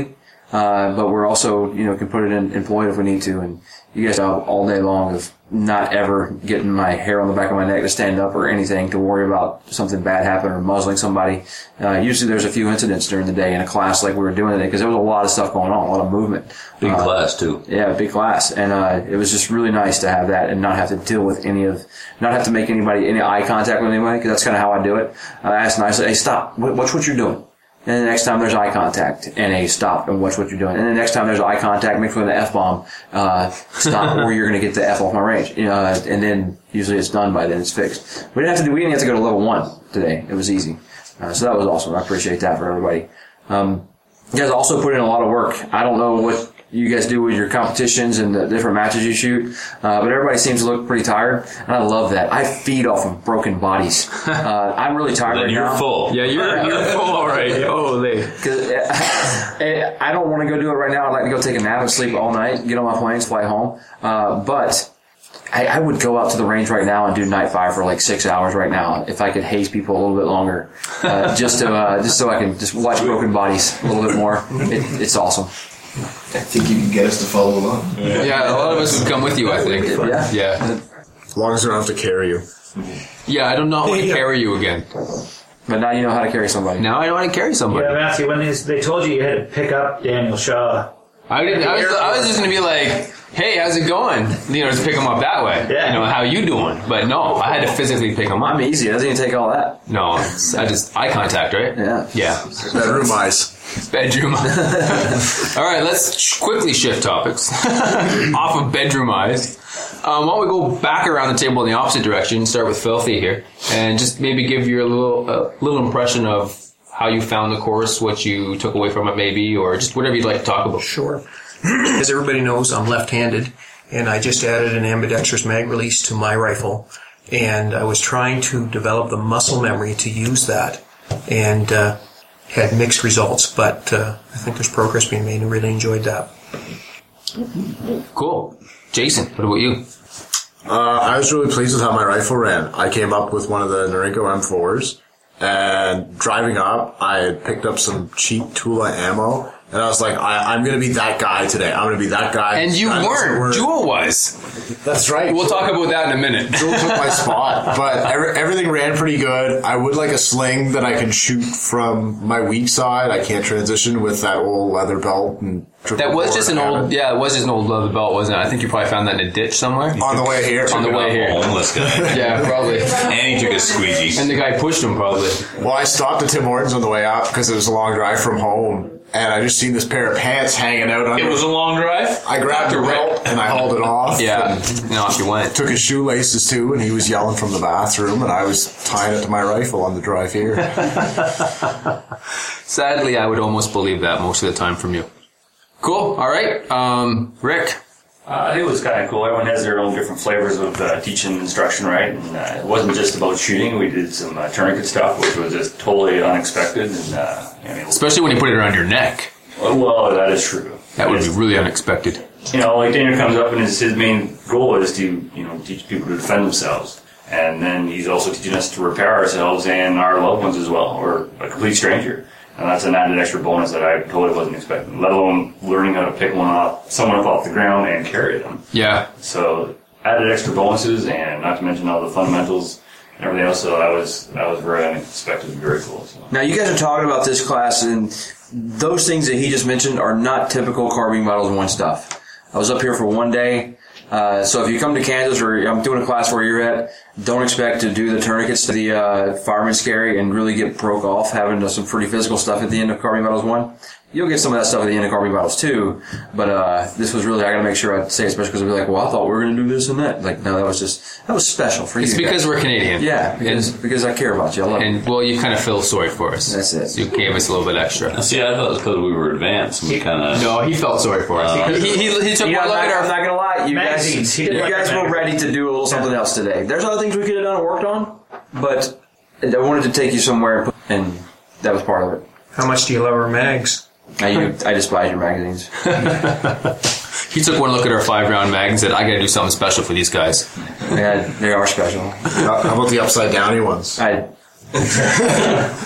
uh, but we're also, you know, can put it in employed if we need to. And you guys have all day long of not ever getting my hair on the back of my neck to stand up or anything to worry about something bad happening or muzzling somebody. Uh, usually there's a few incidents during the day in a class like we were doing today because there was a lot of stuff going on, a lot of movement. Big uh, class too. Yeah, big class. And, uh, it was just really nice to have that and not have to deal with any of, not have to make anybody, any eye contact with anybody because that's kind of how I do it. I ask nicely, hey, stop, watch what you're doing. And the next time there's eye contact, and a stop and watch what you're doing. And the next time there's eye contact, make sure the F-bomb, uh, stop or you're going to get the F off my range. You know, uh, and then usually it's done by then, it's fixed. We didn't have to do, we didn't have to go to level one today. It was easy. Uh, so that was awesome. I appreciate that for everybody. Um, you guys also put in a lot of work. I don't know what you guys do with your competitions and the different matches you shoot, uh, but everybody seems to look pretty tired, and I love that. I feed off of broken bodies. Uh, I'm really tired Then right you're now. full. Yeah, you're, you're full already. Holy. Because uh, I don't want to go do it right now. I'd like to go take a nap and sleep all night, get on my planes, fly home. Uh, but I, I would go out to the range right now and do night fire for like six hours right now if I could haze people a little bit longer, uh, just to uh, just so I can just watch broken bodies a little bit more. It, it's awesome. I think you can get us to follow along. Yeah. yeah, a lot of us would come with you, I think. Yeah. Yeah. As long as we don't have to carry you. Yeah, I do not want to carry you again. But now you know how to carry somebody. Now I know how to carry somebody. Yeah, Matthew, when they, they told you you had to pick up Daniel Shaw. I didn't. I was, I was just going to be like, "Hey, how's it going?" You know, just pick him up that way. Yeah. You know, how you doing? But no, I had to physically pick him up. I'm easy. It doesn't even take all that. No, I just eye contact, right? Yeah. Yeah. Bedroom eyes. Bedroom. All right, let's sh- quickly shift topics off of bedroom eyes. Um, why don't we go back around the table in the opposite direction? Start with Filthy here, and just maybe give your little uh, little impression of how you found the course, what you took away from it, maybe, or just whatever you'd like to talk about. Sure. As everybody knows, I'm left-handed, and I just added an ambidextrous mag release to my rifle, and I was trying to develop the muscle memory to use that, and uh, had mixed results, but uh, I think there's progress being made and really enjoyed that. Cool. Jason, what about you? Uh, I was really pleased with how my rifle ran. I came up with one of the Norinco M fours, and driving up, I had picked up some cheap Tula ammo, and I was like, I, I'm going to be that guy today. I'm going to be that guy. And you Guy weren't. Jewel was. That's right. We'll talk about that in a minute. Jewel took my spot, but every, everything ran pretty good. I would like a sling that I can shoot from my weak side. I can't transition with that old leather belt and That was just an old, yeah, it was just an old leather belt, wasn't it? I think you probably found that in a ditch somewhere. On the way here. On the way here. Homeless guy. Yeah, probably. And he took a squeegee. And the guy pushed him, probably. Well, I stopped at Tim Hortons on the way up because it was a long drive from home, and I just seen this pair of pants hanging out under. It was a long drive? I grabbed the belt and I hauled it off. Yeah, and off you went. Took his shoelaces too, and he was yelling from the bathroom, and I was tying it to my rifle on the drive here. Sadly, I would almost believe that most of the time from you. Cool. All right. Um, Rick. Uh, it was kind of cool. Everyone has their own different flavors of uh, teaching instruction, right? And uh, it wasn't just about shooting. We did some uh, tourniquet stuff, which was just totally unexpected. And uh, I mean, especially when you put it around your neck. Well, well that is true. That would be really unexpected. You know, like Daniel comes up and his, his main goal is to, you know, teach people to defend themselves. And then he's also teaching us to repair ourselves and our loved ones as well, or a complete stranger. And that's an added extra bonus that I totally wasn't expecting, let alone learning how to pick one up, someone up off the ground and carry them. Yeah. So added extra bonuses, and not to mention all the fundamentals and everything else. So that was that was very unexpected and very cool. So. Now you guys are talking about this class, and those things that he just mentioned are not typical Carbine Battles one stuff. I was up here for one day. Uh, so if you come to Kansas, or I'm doing a class where you're at, don't expect to do the tourniquets to the uh, fireman's carry and really get broke off having some pretty physical stuff at the end of Carbine Battles one. You'll get some of that stuff at the end of Carbine Battles two, but uh, this was really, I gotta make sure I say it, especially because I'll be like, well, I thought we were gonna do this and that. Like, no, that was just, that was special for you. It's because guys. we're Canadian. Yeah, because, and, because I care about you. I love and, you. well, you kind of feel sorry for us. That's it. So you gave us a little bit extra. See, I thought it was because we were advanced. And we kind of. No, he felt sorry for us. Uh, he, he, he took You know, one look I'm, at our. I'm not gonna lie, you guys, magazines. you Yeah. guys were ready to do a little something else today. There's other things we could have done and worked on, but I wanted to take you somewhere, and, put, and that was part of it. How much do you love our mags? I, you, I despise your magazines. He took one look at our five round mag and said, I gotta do something special for these guys. Yeah, they are special. How about the upside downy ones? I,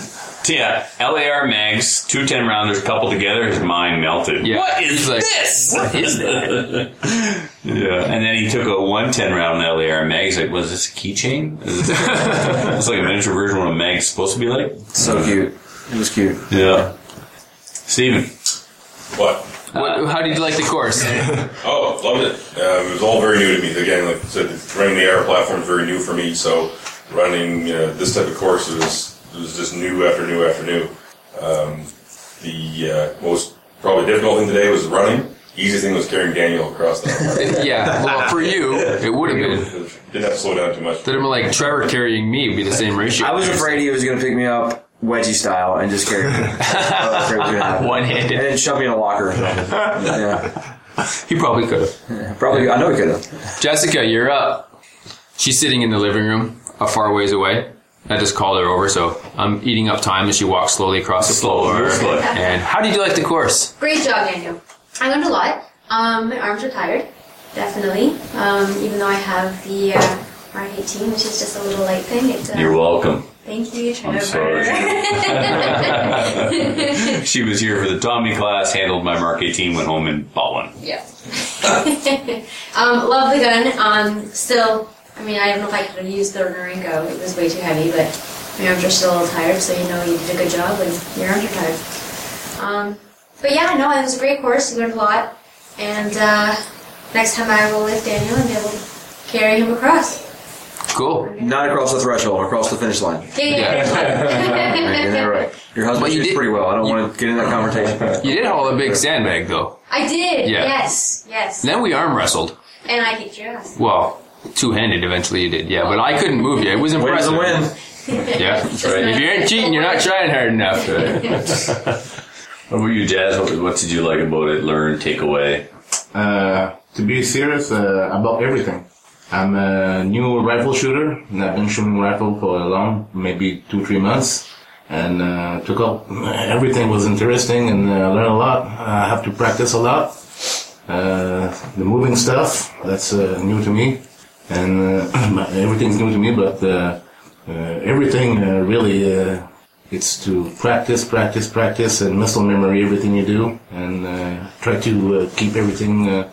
Yeah, L A R mags, two ten rounders coupled together, his mind melted. Yeah. What is Like, this? what is that? Yeah, and then he took a one ten round L A R mag. He's like, was this a keychain? It's like a miniature version of what a mag's supposed to be like. So cute. It was cute. Yeah. Steven. What? What, how did you like the course? Oh, loved it. Uh, it was all very new to me. Again, like I said, running the air platform is very new for me. So running uh, this type of course was was just new after new after new. Um, the uh, most probably difficult thing today was running. Easy thing was carrying Daniel across the. Yeah, well, for you, it would have been. Didn't have to slow down too much. That would have been like Trevor carrying me would be the same ratio. I was afraid he was going to pick me up wedgie style and just carry me. One-handed. And then shove me in a locker or something. Yeah. He probably could have. Yeah, probably, I know he could have. Jessica, you're up. She's sitting in the living room a far ways away. I just called her over, so I'm eating up time as she walks slowly across the floor. And how did you like the course? Great job, Daniel. I learned a lot. Um, my arms are tired, definitely. Um, even though I have the uh, R eighteen, which is just a little light thing. It, uh, You're welcome. Thank you, Trevor. I'm sorry. She was here for the Tommy class, handled my Mark eighteen, went home and bought one. Yeah. um, love the gun. Um, still, I mean, I don't know if I could have used the Norinco. It was way too heavy, but my arms are still a little tired, so you know you did a good job when your arms are tired. Um, but yeah, no, it was a great course. You learned a lot. And uh, next time I will lift Daniel and be able to carry him across. Cool. Not across the threshold, across the finish line. Yeah, yeah. Right, yeah, right. Your husband But you shoots did- pretty well. I don't want to get in that conversation. You did haul a big sandbag, though. I did. Yeah. Yes, yes. Then we arm wrestled. And I kicked your ass. Well, two-handed eventually you did, yeah. But I couldn't move you. It was impressive. Win's a win. Yeah, that's right. If you ain't cheating, you're not trying hard enough. Right? What about you, Jazz? What, what did you like about it? Learn, take away? Uh, to be serious uh, about everything. I'm a new rifle shooter, and I've been shooting rifle for a long, maybe two, three months, and uh, took up everything was interesting, and I uh, learned a lot. I have to practice a lot. Uh, the moving stuff, that's uh, new to me, and uh, everything's new to me, but uh, uh, everything uh, really, uh, it's to practice, practice, practice, and muscle memory everything you do, and uh, try to uh, keep everything uh,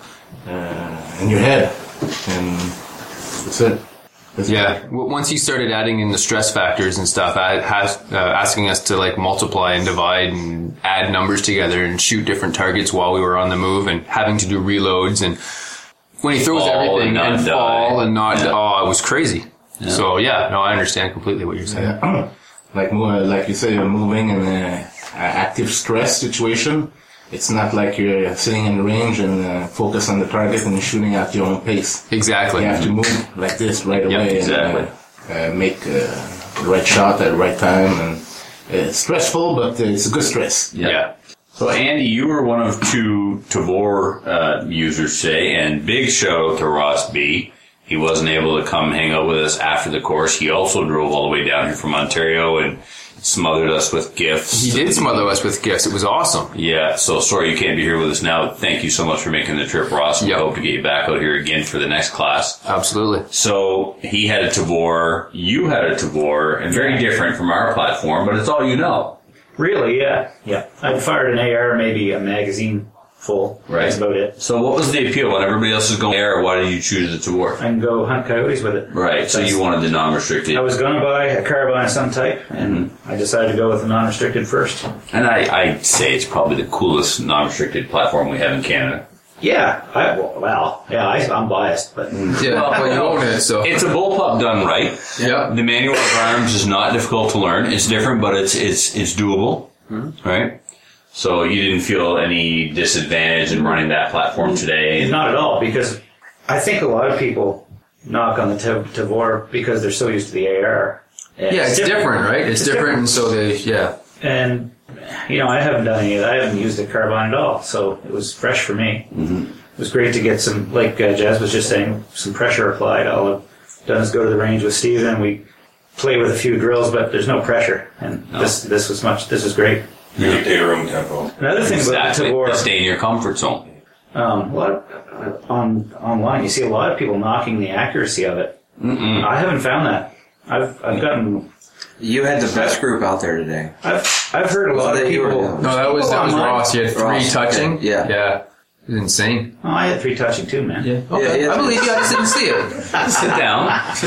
uh, in your head, and that's it. That's Yeah. W- Once he started adding in the stress factors and stuff, I has, uh, asking us to like multiply and divide and add numbers together and shoot different targets while we were on the move, and having to do reloads, and when he throws Fall everything and not and die. fall and not, Yeah. oh, it was crazy. Yeah. So yeah, no, I understand completely what you're saying. Yeah. Like mo- like you say, you're moving in an active stress situation. It's not like you're sitting in the range and uh, focus on the target and shooting at your own pace. Exactly. You have to move like this right away exactly. and uh, uh, make uh, the right shot at the right time. And it's stressful, but it's a good stress. Yeah. yeah. So, Andy, you were one of two Tavor uh, users today, and big shout out to Ross B. He wasn't able to come hang out with us after the course. He also drove all the way down here from Ontario and smothered us with gifts. He did smother us with gifts. It was awesome. Yeah, so sorry you can't be here with us now. Thank you so much for making the trip, Ross. We Yep. hope to get you back out here again for the next class. Absolutely. So he had a Tavor, you had a Tavor, and very different from our platform, but it's all you know. Really, yeah. Yeah. I'd fired an A R, maybe a magazine full. Right. That's about it. So what was the appeal? When everybody else is going there, why did you choose the Tavor? I can go hunt coyotes with it. Right, so you wanted the non-restricted. I was going to buy a carbine of some type, and Mm-hmm. I decided to go with the non-restricted first. And I, I'd say it's probably the coolest non-restricted platform we have in Canada. Yeah, I, well, yeah, I, I'm biased, but Yeah, well, you own it, so. It's a bullpup done right. Yep. The manual of arms is not difficult to learn. It's different, but it's it's it's doable, Mm-hmm. right? So you didn't feel any disadvantage in running that platform today? not at all, because I think a lot of people knock on the Tav- Tavor because they're so used to the A R. And Yeah, it's different, right? It's, different, and so they, yeah. And, you know, I haven't done any of that. I haven't used a carbine at all, so it was fresh for me. Mm-hmm. It was great to get some, like uh, Jazz was just saying, some pressure applied. All I've done is go to the range with Steven. We play with a few drills, but there's no pressure. And No. this this was much, this was great. You dictate your own tempo. Another thing Exactly. about the Tavor, Stay in your comfort zone. um, a lot of, on online, you see a lot of people knocking the accuracy of it. Mm-mm. I haven't found that. I've I've gotten You had the best group out there today. I've, I've heard a lot So of that you people. were- No, that was that was online. Ross. You had three Ross, touching. okay, yeah. yeah, it was insane. Oh, I had three touching too, man. Yeah, okay. Yeah, yeah. I believe you. I just didn't see it. Sit down.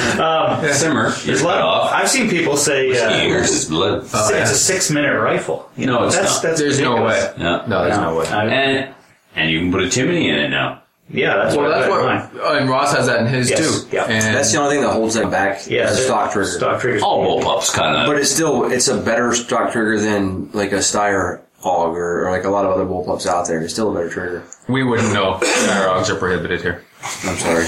Um, Simmer. there's You're a lot cut of- off. I've seen people say uh, Here's his blood. it's a six-minute rifle. You No, know, it's that's, not. That's There's no ridiculous. way. Yeah. No, there's no, No. way. I- And and you can put a chimney in it now. yeah, that's Well, what that's I what. mine. Oh, and Ross has that in his Yes, too. yeah. And That's the only thing that holds that back. Yeah, is a the stock trigger. Stock triggers. All bullpups kind of. But it's still it's a better stock trigger than like a Steyr hog or, or like a lot of other bullpups out there. It's still a better trigger. we wouldn't know. Steyr hogs are prohibited here. I'm sorry.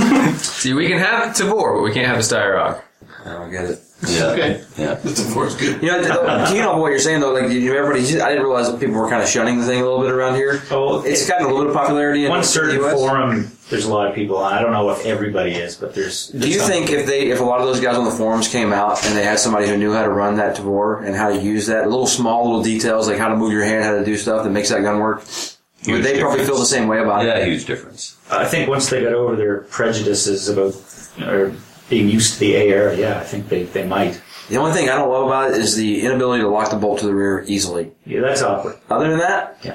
See, we can have Tavor, but we can't have a Steyr hog. I don't get it. Yeah. Okay. Yeah. The Tavor's good. You know, th- you know what you're saying though. Like you, everybody, I didn't realize that people were kind of shunning the thing a little bit around here. Oh, It's gotten a little bit of popularity in One the certain U S. forum, there's a lot of people on. I don't know if everybody is, but there's. Do you think if they, if a lot of those guys on the forums came out and they had somebody who knew how to run that Tavor and how to use that, little small little details like how to move your hand, how to do stuff that makes that gun work, Huge would they probably difference. feel the same way about Yeah, it? huge difference. I think once they got over their prejudices about or being used to the A R, yeah, I think they, they might. The only thing I don't love about it is the inability to lock the bolt to the rear easily. Yeah, that's awkward. Other than that, Yeah.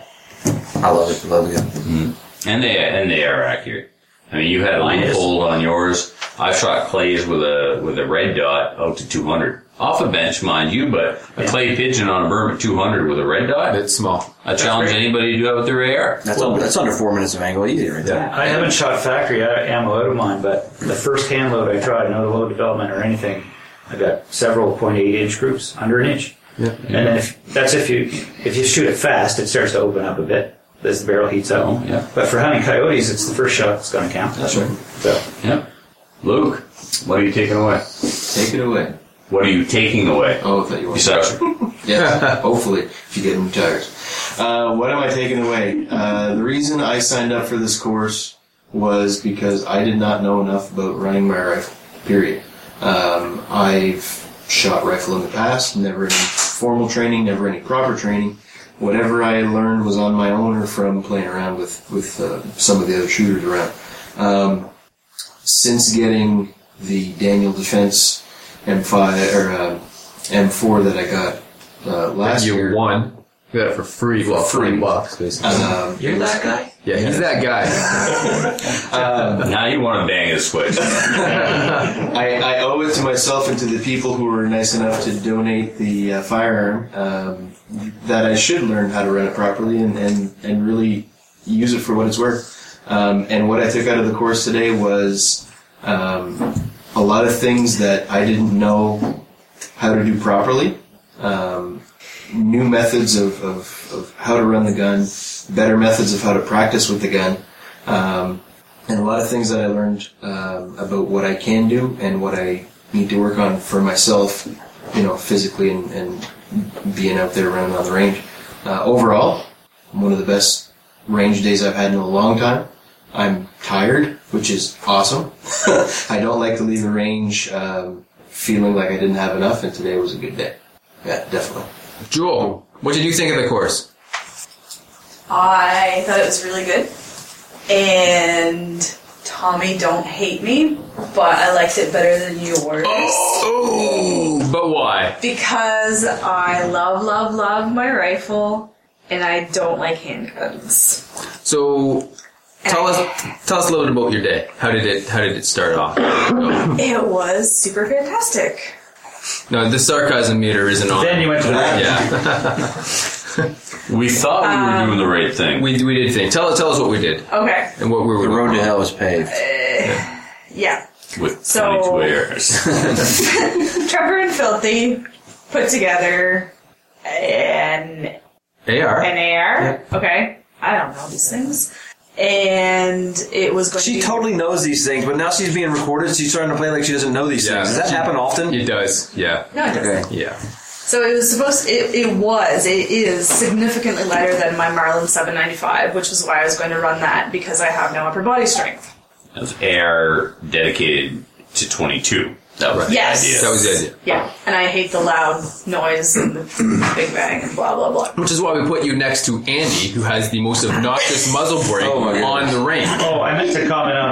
I love it. Love the gun. Mm-hmm. And they and they are accurate. I mean, you had a Mine is. loophole on yours. I've shot clays with a with a red dot out to two hundred. Off a bench, mind you, but a Yeah. clay pigeon on a berm at two hundred with a red dot. It's small. I challenge great. anybody to do that with their A R. That's, under, that's under four minutes of angle easy right there. I haven't shot factory ammo out of mine, but the first hand load I tried, no load development or anything, I got several point eight inch groups, under an inch. Yeah. And then if that's if you if you shoot it fast, it starts to open up a bit as the barrel heats up. Oh, yeah. But for hunting coyotes, it's the first shot that's going to count. That's right. So Yep. Luke, what are you taking away? Take it away. What are you taking away? Oh, I thought you were. Besides, Yes, hopefully, if you get new tires. Uh, what am I taking away? Uh, the reason I signed up for this course was because I did not know enough about running my rifle, period. Um, I've shot rifle in the past, never any formal training, never any proper training. Whatever I learned was on my own or from playing around with, with uh, some of the other shooters around. Um, since getting the Daniel Defense M five, or uh, M four that I got uh, last you year. won. You got it for free. Well, free. free bucks, basically. Um, You're that guy? Yeah, he's that guy. um, now you want to bang his switch. I, I owe it to myself and to the people who were nice enough to donate the uh, firearm um, that I should learn how to run it properly and, and, and really use it for what it's worth. Um, and what I took out of the course today was um, a lot of things that I didn't know how to do properly. Um, new methods of, of, of how to run the gun, better methods of how to practice with the gun, um, and a lot of things that I learned um, about what I can do and what I need to work on for myself, you know, physically and, and being out there running on the range. Uh, overall, one of the best range days I've had in a long time. I'm tired, which is awesome. I don't like to leave the range um, feeling like I didn't have enough, and today was a good day. Yeah, definitely. Joel, what did you think of the course? I thought it was really good. And Tommy, don't hate me, but I liked it better than yours. Oh, but why? Because I love, love, love my rifle, and I don't like handguns. So, tell us, tell us a little bit about your day. How did it, how did it start off? It was super fantastic. No, the sarcasm meter isn't on. Then you went to that. Yeah. We thought we were Um, doing the right thing. we we did think. Tell tell us what we did Okay. and what we were. The road to hell is paved. Uh, yeah. With So- twenty-two A Rs. Trevor and Filthy put together an A R. An A R. Okay. I don't know these things. And it was going She to be... totally knows these things, but now she's being recorded. She's starting to play like she doesn't know these Yeah. things. Does that happen often? It does. Yeah. No, it doesn't. Okay. Yeah. So it was supposed. It, it was. It is significantly lighter than my Marlin seven ninety-five, which is why I was going to run that because I have no upper body strength. That was A R dedicated to twenty-two. That was Yes. the idea. That was the idea. Yeah, and I hate the loud noise and the big bang and blah blah blah. Which is why we put you next to Andy, who has the most obnoxious muzzle brake Oh my on the range. Oh, I meant to comment on that too.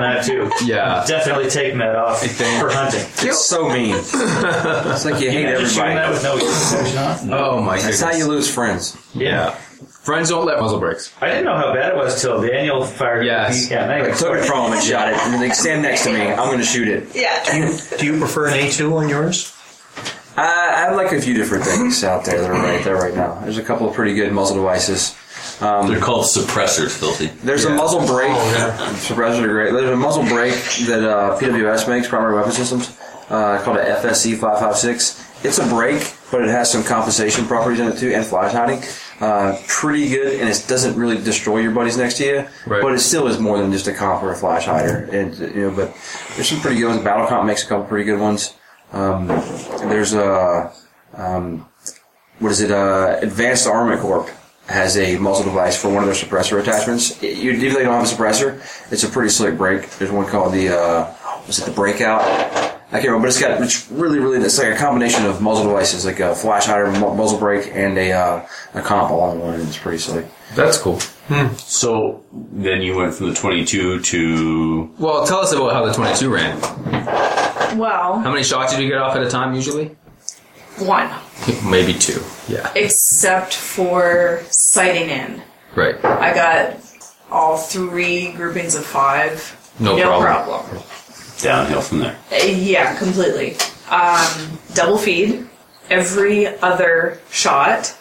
too. Yeah. Definitely taking that off for hunting. It's so mean. It's like you hate Imagine shooting everybody. that with no protection on. Oh my goodness. That's how you lose friends. Yeah. Friends don't let muzzle brakes. I didn't know how bad it was till Daniel fired Yes. it. Yeah, I took it from him and shot it. And they stand next to me. I'm going to shoot it. Yeah. Do you, do you prefer an A two on yours? Uh, I like a few different things out there that are right there right now. There's a couple of pretty good muzzle devices. Um, They're called suppressors, Filthy. There's a muzzle brake. Suppressors are great. There's a muzzle brake that uh, P W S makes, Primary Weapon Systems, uh, called a F S C five five six. It's a brake, but it has some compensation properties in it too, and flash hiding. Uh, pretty good, and it doesn't really destroy your buddies next to you. Right. But it still is more than just a comp or a flash hider. And you know, but there's some pretty good ones. Battle Comp makes a couple pretty good ones. Um, there's a um, what is it? Uh, Advanced Armament Corp has a muzzle device for one of their suppressor attachments. You even though you don't have a suppressor, it's a pretty slick brake. There's one called the uh, was it the Breakout? I can't remember, but it's got it's really really it's like a combination of muzzle devices, like a flash hider, mu- muzzle brake, and a uh, a comp all in one. And it's pretty slick. That's cool. So then you went from the twenty-two to... Well, tell us about how the twenty-two ran. Well, How many shots did you get off at a time usually? one. Maybe two. Yeah. Except for sighting in. Right. I got all three groupings of five. No problem. problem. Downhill from there. Uh, yeah, completely. Um, double feed. Every other shot.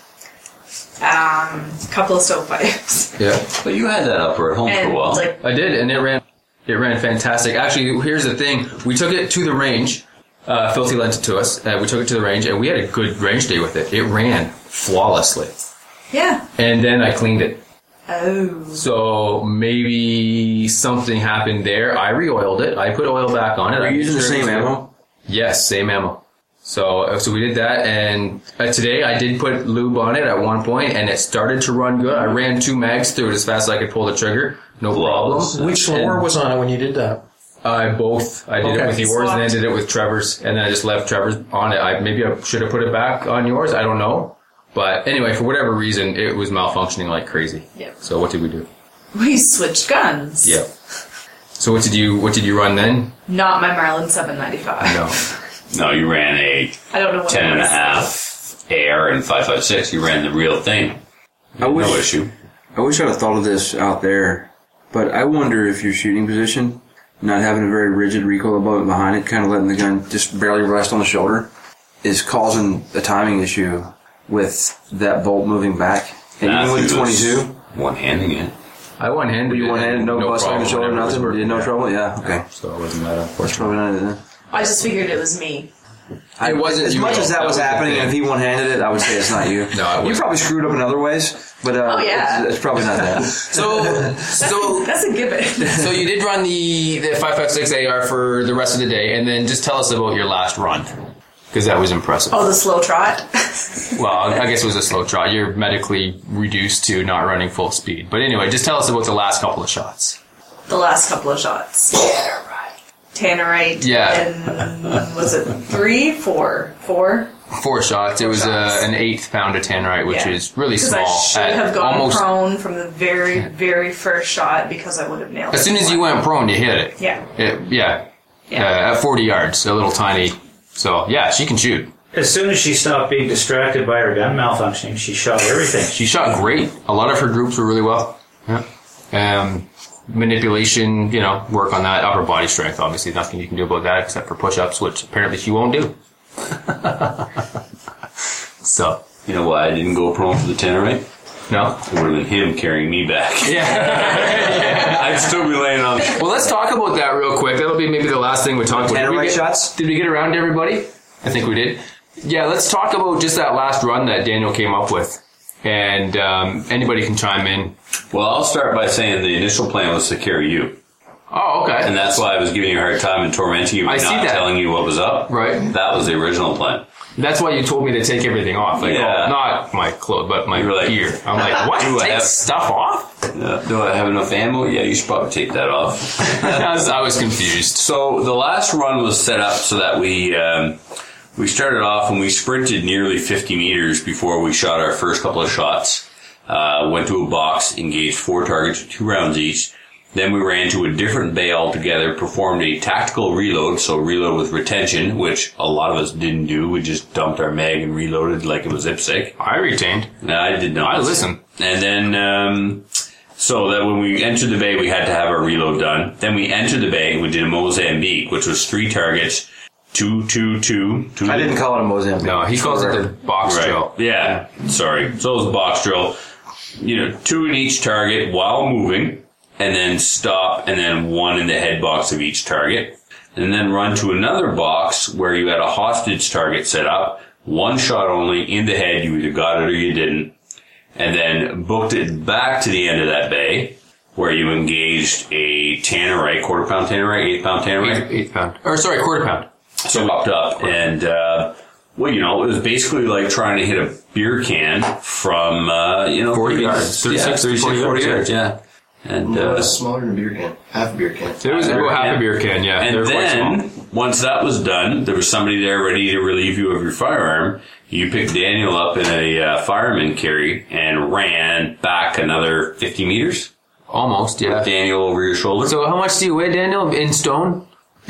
Um, couple of stovepipes. Yeah. But you had that upper at home for And, a while. like- I did, and it ran. It ran fantastic. Actually, here's the thing: we took it to the range. Uh, Filthy lent it to us. Uh, we took it to the range, and we had a good range day with it. It ran flawlessly, Yeah. and then I cleaned it. Oh. So maybe something happened there. I re-oiled it. I put oil back on it. Are I you using the made sure it same was good. ammo? Yes, same ammo. So, uh, so we did that, and uh, today I did put lube on it at one point, and it started to run good. I ran two mags through it as fast as I could pull the trigger, no problem. Which lower was on it when you did that? I both. I did Okay. it with yours, and then did it with Trevor's, and then I just left Trevor's on it. I maybe I should have put it back on yours. I don't know, but anyway, for whatever reason, it was malfunctioning like crazy. Yep. So what did we do? We switched guns. Yep. So what did you what did you run then? Not my Marlin seven ninety-five. No. No, you ran a I don't know what ten it and a was. half A R and five five six. You ran the real thing. I wish, No issue. I wish I'd have thought of this out there, but I wonder if your shooting position, not having a very rigid recoil bolt behind it, kind of letting the gun just barely rest on the shoulder, is causing a timing issue with that bolt moving back. And even with the twenty-two, one-handing it. I one-handed. you it, one-handed, no, no bust on the problem shoulder, whenever it was nothing. working. You had no trouble. Yeah, okay. So it wasn't that That's unfortunate. probably not it then. I just figured it was me. It wasn't as you, much though. as that, That was was the happening, thing. and if he one-handed it, I would say it's not you. No, it You wasn't. probably screwed up in other ways, but uh, Oh, yeah. it's, it's probably not that. So so That's a given. so you did run the the five five six A R for the rest of the day, and then just tell us about your last run, because that was impressive. Oh, the slow trot. Well, I guess it was a slow trot. You're medically reduced to not running full speed. But anyway, just tell us about the last couple of shots. The last couple of shots. Tannerite. Yeah. And was it three, four, four? Four shots. It was uh, an eighth pound of tannerite, which Yeah. is really Because small. I should At have gone almost, prone from the very, very first shot because I would have nailed it. as soon as you went prone, you hit it. Yeah. It, yeah. Yeah. Uh, at forty yards, a little tiny. So yeah, she can shoot. As soon as she stopped being distracted by her gun malfunctioning, she shot everything. She shot great. A lot of her groups were really well. Yeah. Um, manipulation, you know, work on that. Upper body strength, obviously, nothing you can do about that except for push-ups, which apparently she won't do. So, You know why I didn't go prone for the Tannerite? no. It would have been him carrying me back. Yeah. I'd still be laying on. Well, let's talk about that real quick. That'll be maybe the last thing we talk about. Did we Tannerite get- shots? Did we get around to everybody? I think we did. Yeah, let's talk about just that last run that Daniel came up with. And um, anybody can chime in. Well, I'll start by saying the initial plan was to carry you. Oh, okay. And that's why I was giving you a hard time and tormenting you by I see not that. telling you what was up. Right. That was the original plan. That's why you told me to take everything off. Like, Yeah. oh, not my clothes, but my You were like, gear. I'm like, what? do I Take have- stuff off? Uh, do I have enough ammo? Yeah, you should probably take that off. I, was, I was confused. So the last run was set up so that we um, we started off and we sprinted nearly fifty meters before we shot our first couple of shots. Uh, went to a box, engaged four targets, two rounds each, Then we ran to a different bay altogether, performed a tactical reload, so reload with retention, which a lot of us didn't do. We just dumped our mag and reloaded like it was IPSC. I retained. No, I did not. I listened. And then, um, so that when we entered the bay, we had to have our reload done. Then we entered the bay, we did a Mozambique, which was three targets, two, two, two. two I didn't call it a Mozambique. No, he calls it the box right. drill. Yeah, sorry. So it was box drill. You know, two in each target while moving. And then stop, and then one in the head box of each target. And then run to another box where you had a hostage target set up. One shot only, in the head, you either got it or you didn't. And then booked it back to the end of that bay, where you engaged a tannerite, quarter pound tannerite, eight pound tannerite? Eight, eight pound. Or sorry, quarter pound. So we popped up, and, uh, well, you know, it was basically like trying to hit a beer can from, uh, you know, forty yards. thirty-six, thirty-six, forty yards, yeah. And uh, uh, smaller than a beer can, half a beer can. It was about half a beer can, yeah. And then once that was done, there was somebody there ready to relieve you of your firearm. You picked Daniel up in a uh, fireman carry and ran back another fifty meters. Almost, yeah. With Daniel over your shoulder. So how much do you weigh, Daniel, in stone?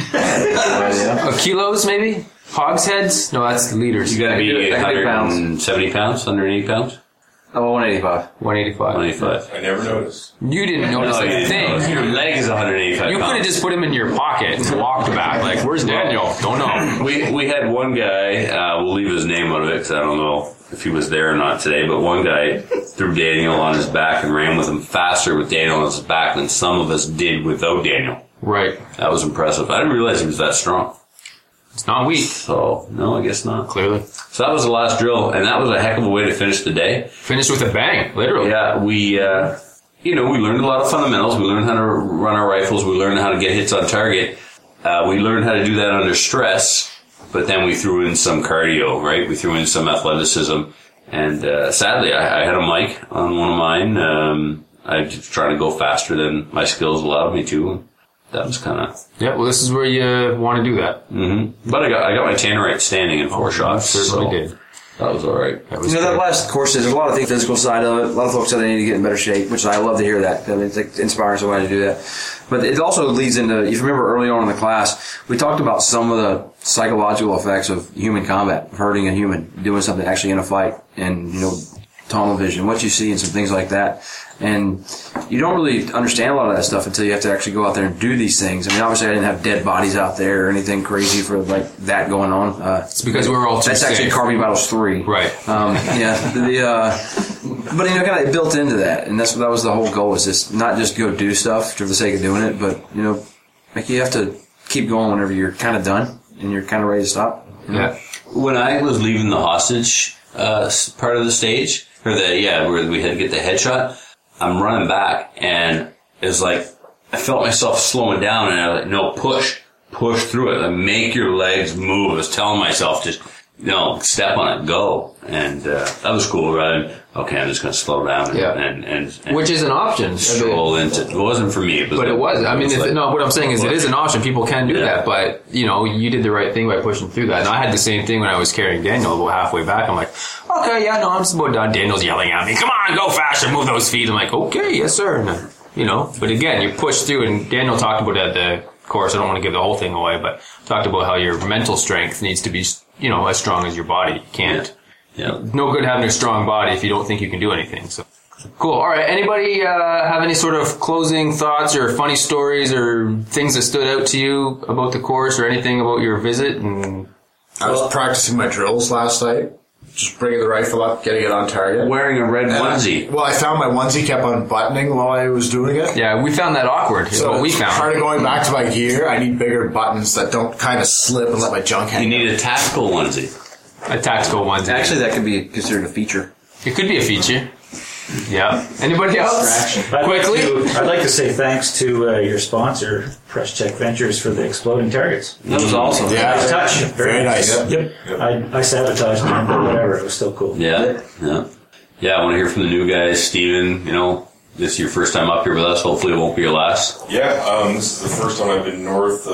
uh, kilos, maybe? Hogsheads? No, that's liters. You gotta be one hundred seventy pounds, one hundred eighty pounds. Oh, one eighty-five. one eighty-five. one eighty-five. I never noticed. You didn't notice no, a didn't thing. Notice. Your leg is one hundred eighty-five You pounds. could have just put him in your pocket and walked back. Like, where's Daniel? Don't know. We we had one guy, uh, we'll leave his name out of it because I don't know if he was there or not today, but one guy threw Daniel on his back and ran with him faster with Daniel on his back than some of us did without Daniel. Right. That was impressive. I didn't realize he was that strong. It's not weak. So, no, I guess not. Clearly. So that was the last drill, and that was a heck of a way to finish the day. Finished with a bang, literally. Yeah, we, uh, you know, we learned a lot of fundamentals. We learned how to run our rifles. We learned how to get hits on target. Uh, we learned how to do that under stress, but then we threw in some cardio, right? We threw in some athleticism. And uh, sadly, I, I had a mic on one of mine. Um, I was just trying to go faster than my skills allowed me to. That was kind of... Yeah, well, this is where you want to do that. Mm-hmm. But I got I got my tannerite standing in four oh, shots. Certainly so did. That was all right. That was you know, great. That last course, there's a lot of things, physical side of it. A lot of folks said they need to get in better shape, which I love to hear that. I mean, it's like inspiring somebody to do that. But it also leads into, if you remember early on in the class, we talked about some of the psychological effects of human combat, of hurting a human, doing something actually in a fight, and, you know, tunnel vision, what you see and some things like that. And you don't really understand a lot of that stuff until you have to actually go out there and do these things. I mean, obviously I didn't have dead bodies out there or anything crazy for like that going on. Uh, it's because we're all too That's safe. actually Carbine Battles three. Right. Um, yeah. The, uh, but you know, kind of built into that. And that's, that was the whole goal, is just not just go do stuff for the sake of doing it, but, you know, like you have to keep going whenever you're kind of done and you're kind of ready to stop. You know? Yeah. When I was leaving the hostage, uh, part of the stage, or the, yeah, where we had to get the headshot, I'm running back, and it was like, I felt myself slowing down, and I was like, no, push, push through it, like, make your legs move. I was telling myself, just, you know, step on it, go. And, uh, that was cool, right? Okay, I'm just gonna slow down and, yeah. and, and, and which is an option. Stroll into, it wasn't for me, it was but like, it was. I mean, it was it's, like, no, what I'm saying is it is an option. People can do yeah. that, but, you know, you did the right thing by pushing through that. And I had the same thing when I was carrying Daniel about halfway back. I'm like, okay, yeah, no, I'm just about done. Daniel's yelling at me, come on, go faster, move those feet. I'm like, okay, yes, sir. And, you know, but again, you push through, and Daniel talked about it at the course. I don't want to give the whole thing away, but talked about how your mental strength needs to be, you know, as strong as your body. You can't. Yeah. Yeah. No good having a strong body if you don't think you can do anything. So cool. All right. Anybody uh, have any sort of closing thoughts or funny stories or things that stood out to you about the course or anything about your visit? And I was practicing my drills last night. Just bringing the rifle up, getting it on target. Wearing a red and onesie. I, well, I found my onesie kept unbuttoning while I was doing it. Yeah, we found that awkward. So what we found. Part of going back to my gear, I need bigger buttons that don't kind of slip and let my junk hang. You need a tactical onesie. A tactical onesie. Actually, that could be considered a feature. It could be a feature. Yeah. Anybody else? I'd Quickly? Like to, I'd like to say thanks to uh, your sponsor, Press Check Ventures, for the exploding targets. That was awesome. Yeah. Nice touch. Very, Very nice. nice. Yep. yep. I, I sabotaged them, but whatever. It was still cool. Yeah. Yeah. Yeah, I want to hear from the new guys. Steven, you know, this is your first time up here with us. Hopefully it won't be your last. Yeah, um, this is the first time I've been north of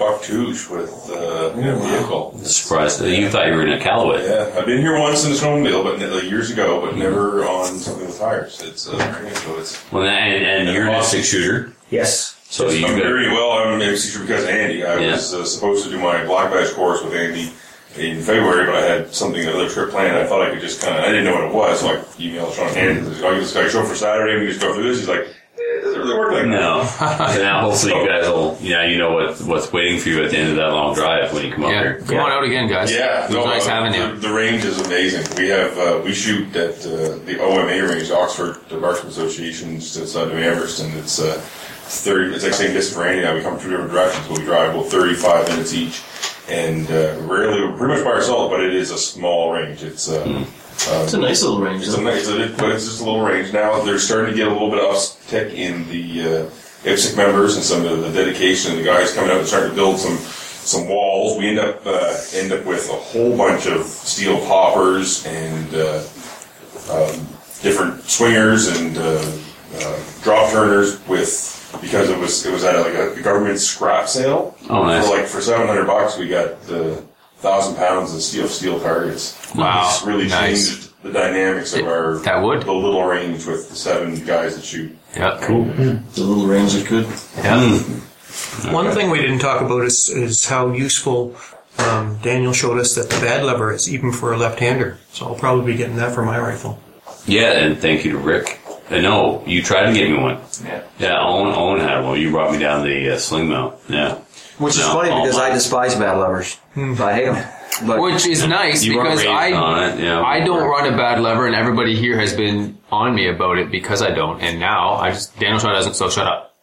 buck-tooth with uh, in a vehicle. Surprised. You thought you were in a Callaway. Yeah, I've been here once in a snowmobile, but like, years ago, but never on something with tires. It's uh, so it's. Well, and, and you're in a six-shooter. Yes. So I'm you got very well. I'm a six-shooter because of Andy. I Yeah. was uh, supposed to do my black badge course with Andy in February, but I had something, another trip planned. I thought I could just kind of, I didn't know what it was, so I emailed Sean Hannon. I'll give this guy a show for Saturday, we just go through this. He's like, eh, it doesn't really work like No. that. Now, hopefully, you guys will, yeah, you know what what's waiting for you at the end of that long drive when you come up Yeah. here. Come on out again, guys. Yeah, It was no, nice uh, having the, you. the range is amazing. We have, uh, we shoot at uh, the O M A range, Oxford Marksman Association, just outside of Amherst, and it's uh, thirty. It's like same distance for Andy and I. We come two different directions, but we drive about thirty-five minutes each. And uh, rarely, we're pretty much by ourselves, but it is a small range. It's uh, Mm. um, It's a nice little range, It's a though. nice, it, but it's just a little range. Now they're starting to get a little bit of uptick in the uh, I P S C members and some of the dedication, and the guys coming out and starting to build some some walls. We end up uh, end up with a whole bunch of steel poppers and uh, um, different swingers and uh, uh, drop turners with. Because it was it was at a, like a government scrap sale. Oh, nice. For like for seven hundred bucks, we got the thousand pounds of steel steel targets. Wow, It's really nice. changed the dynamics of our that would the little range with the seven guys that shoot. Yeah, cool. The little range is good. Yeah. One thing we didn't talk about is, is how useful um, Daniel showed us that the bad lever is, even for a left-hander. So I'll probably be getting that for my rifle. Yeah, and thank you to Rick. Uh, no, you tried to get me one. Yeah. Yeah, Owen, Owen had one. You brought me down the uh, sling mount. Yeah. Which is No, funny all because I mine. despise bad levers. I hate them. But Which is nice You were because raised I on it, yeah. I don't run a bad lever, and everybody here has been on me about it because I don't. And now I just Daniel Shaw doesn't, so shut up.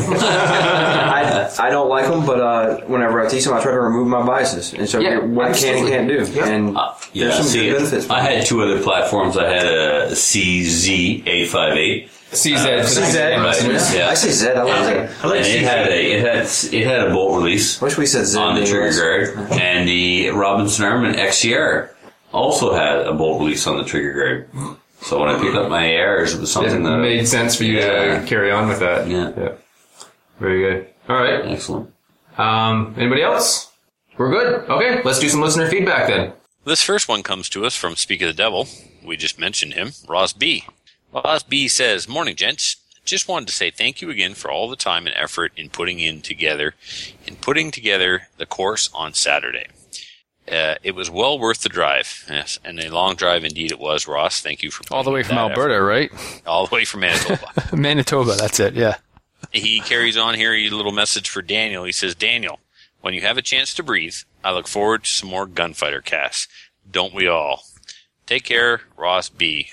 I, I don't like them, but uh, whenever I teach them, I try to remove my biases and show Yeah, you what can and absolutely. can't do. Yeah. And Uh, yeah, there's some see, good benefits. I had two other platforms. I had a C Z eight fifty-eight. C Z. Uh, C Z. Right, yeah. I say Z. I like And, Z. and it had a it had it had a bolt release Wish we said Z. on the in English. trigger guard, and the Robinson Armament X C R also had a bolt release on the trigger guard. So when I picked up my A Rs, it was something It that made sense for you Yeah. to carry on with that. Yeah. Yeah. Very good. All right. Excellent. Um, anybody else? We're good. Okay, let's do some listener feedback then. This first one comes to us from Speak of the Devil. We just mentioned him, Ross B. Ross B says, "Morning, gents. Just wanted to say thank you again for all the time and effort in putting in together, in putting together the course on Saturday. Uh, it was well worth the drive. Yes, and a long drive indeed it was, Ross. Thank you for All the way from that Alberta, effort. right? All the way from Manitoba." Manitoba, that's it, yeah. He carries on here, a little message for Daniel. He says, "Daniel, when you have a chance to breathe, I look forward to some more Gunfighter casts. Don't we all? Take care, Ross B."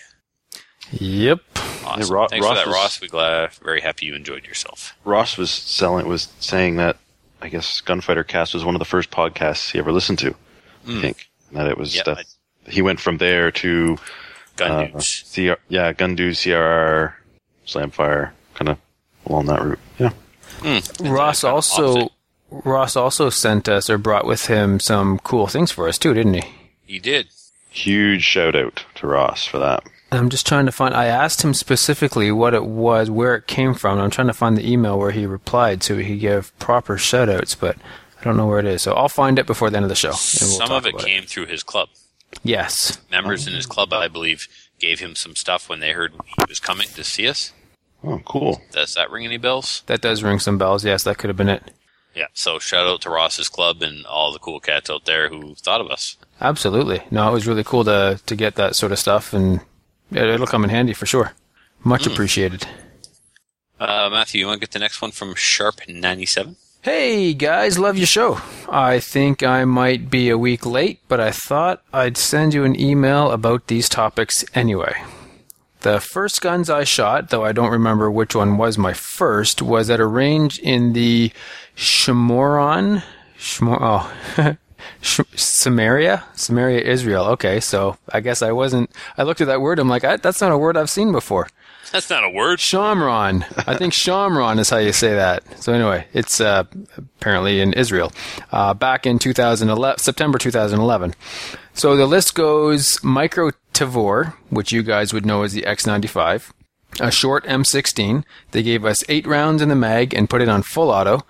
Yep. Awesome. Yeah, Ro- Thanks Ross for that, was- Ross. We're glad, very happy you enjoyed yourself. Ross was selling was saying that I guess Gunfighter Cast was one of the first podcasts he ever listened to. I Mm. think and that it was Yep, that he went from there to Gun uh, Dudes. C R, yeah, Gun Dudes, C R R, Slamfire, kind of along that route. Yeah. Mm. Ross also Ross also sent us or brought with him some cool things for us too, didn't he? He did. Huge shout out to Ross for that. I'm just trying to find. I asked him specifically what it was, where it came from. I'm trying to find the email where he replied so he gave proper shout-outs, but I don't know where it is. So I'll find it before the end of the show. and we'll Some talk of it about came through his club. Yes. Members in his club, I believe, gave him some stuff when they heard he was coming to see us. Oh, cool. Does that ring any bells? That does ring some bells. Yes, that could have been it. Yeah, so shout out to Ross's club and all the cool cats out there who thought of us. Absolutely. No, it was really cool to to get that sort of stuff, and it, it'll come in handy for sure. Much Mm. appreciated. Uh, Matthew, you want to get the next one from Sharp ninety-seven? Hey guys, love your show. I think I might be a week late, but I thought I'd send you an email about these topics anyway. The first guns I shot, though I don't remember which one was my first, was at a range in the Shimoron, Shimor, oh, Sh- Samaria, Samaria, Israel. Okay, so I guess I wasn't. I looked at that word. I'm like, I, that's not a word I've seen before. That's not a word. Shamron. I think Shamron is how you say that. So anyway, it's uh, apparently in Israel. Uh, back in two thousand eleven, September two thousand eleven. So the list goes Micro Tavor, which you guys would know as the X ninety-five. a short M sixteen. They gave us eight rounds in the mag and put it on full auto.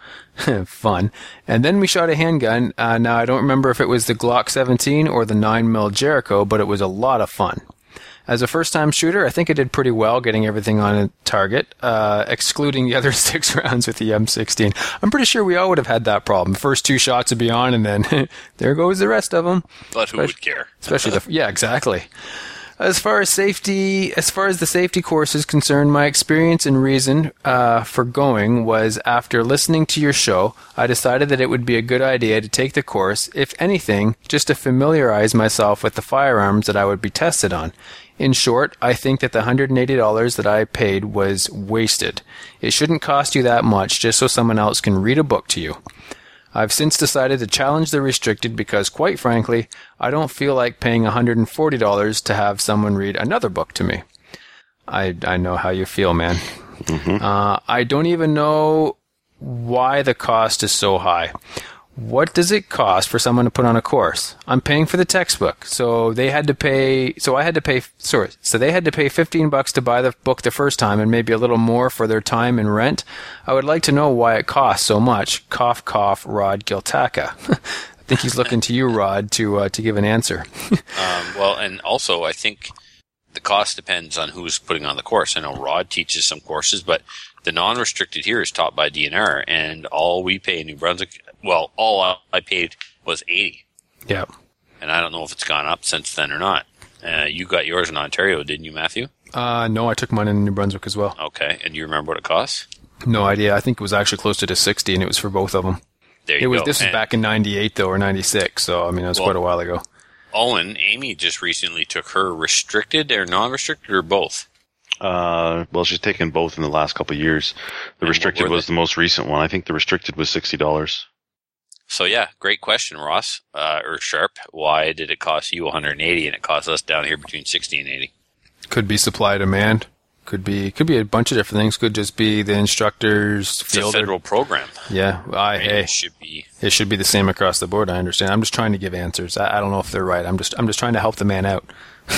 Fun. And then we shot a handgun. Uh, now, I don't remember if it was the Glock seventeen or the nine mil Jericho, but it was a lot of fun. As a first-time shooter, I think I did pretty well getting everything on a target, uh, excluding the other six rounds with the M sixteen. I'm pretty sure we all would have had that problem. First two shots would be on, and then there goes the rest of them. But who especially, would care? Especially the yeah, exactly. As far as safety, as far as the safety course is concerned, my experience and reason uh, for going was after listening to your show, I decided that it would be a good idea to take the course, if anything, just to familiarize myself with the firearms that I would be tested on. In short, I think that the one hundred eighty dollars that I paid was wasted. It shouldn't cost you that much just so someone else can read a book to you. I've since decided to challenge the restricted because, quite frankly, I don't feel like paying one hundred forty dollars to have someone read another book to me. I, I know how you feel, man. Mm-hmm. Uh, I don't even know why the cost is so high. What does it cost for someone to put on a course? I'm paying for the textbook, so they had to pay, so I had to pay, sorry, so they had to pay fifteen bucks to buy the book the first time and maybe a little more for their time and rent. I would like to know why it costs so much. Cough, cough, Rod Giltaca. I think he's looking to you, Rod, to, uh, to give an answer. um, well, and also I think the cost depends on who's putting on the course. I know Rod teaches some courses, but the non-restricted here is taught by D N R, and all we pay in New Brunswick, well, all I paid was eighty. Yeah. And I don't know if it's gone up since then or not. Uh, you got yours in Ontario, didn't you, Matthew? Uh, no, I took mine in New Brunswick as well. Okay. And do you remember what it costs? No idea. I think it was actually closer to sixty, and it was for both of them. There you it was, go. This was and back in ninety-eight, though, or ninety-six, so, I mean, it was well, quite a while ago. Owen, Amy just recently took her restricted or non-restricted or both? Uh, well, she's taken both in the last couple of years. The And restricted what were was they? the most recent one. I think the restricted was sixty dollars. So yeah, great question, Ross, uh, or Sharp. Why did it cost you one hundred eighty and it cost us down here between sixty and eighty? Could be supply demand. Could be could be a bunch of different things. Could just be the instructors. It's a federal program. Yeah, I Right? hey, It should be. it should be the same across the board. I understand. I'm just trying to give answers. I, I don't know if they're right. I'm just I'm just trying to help the man out.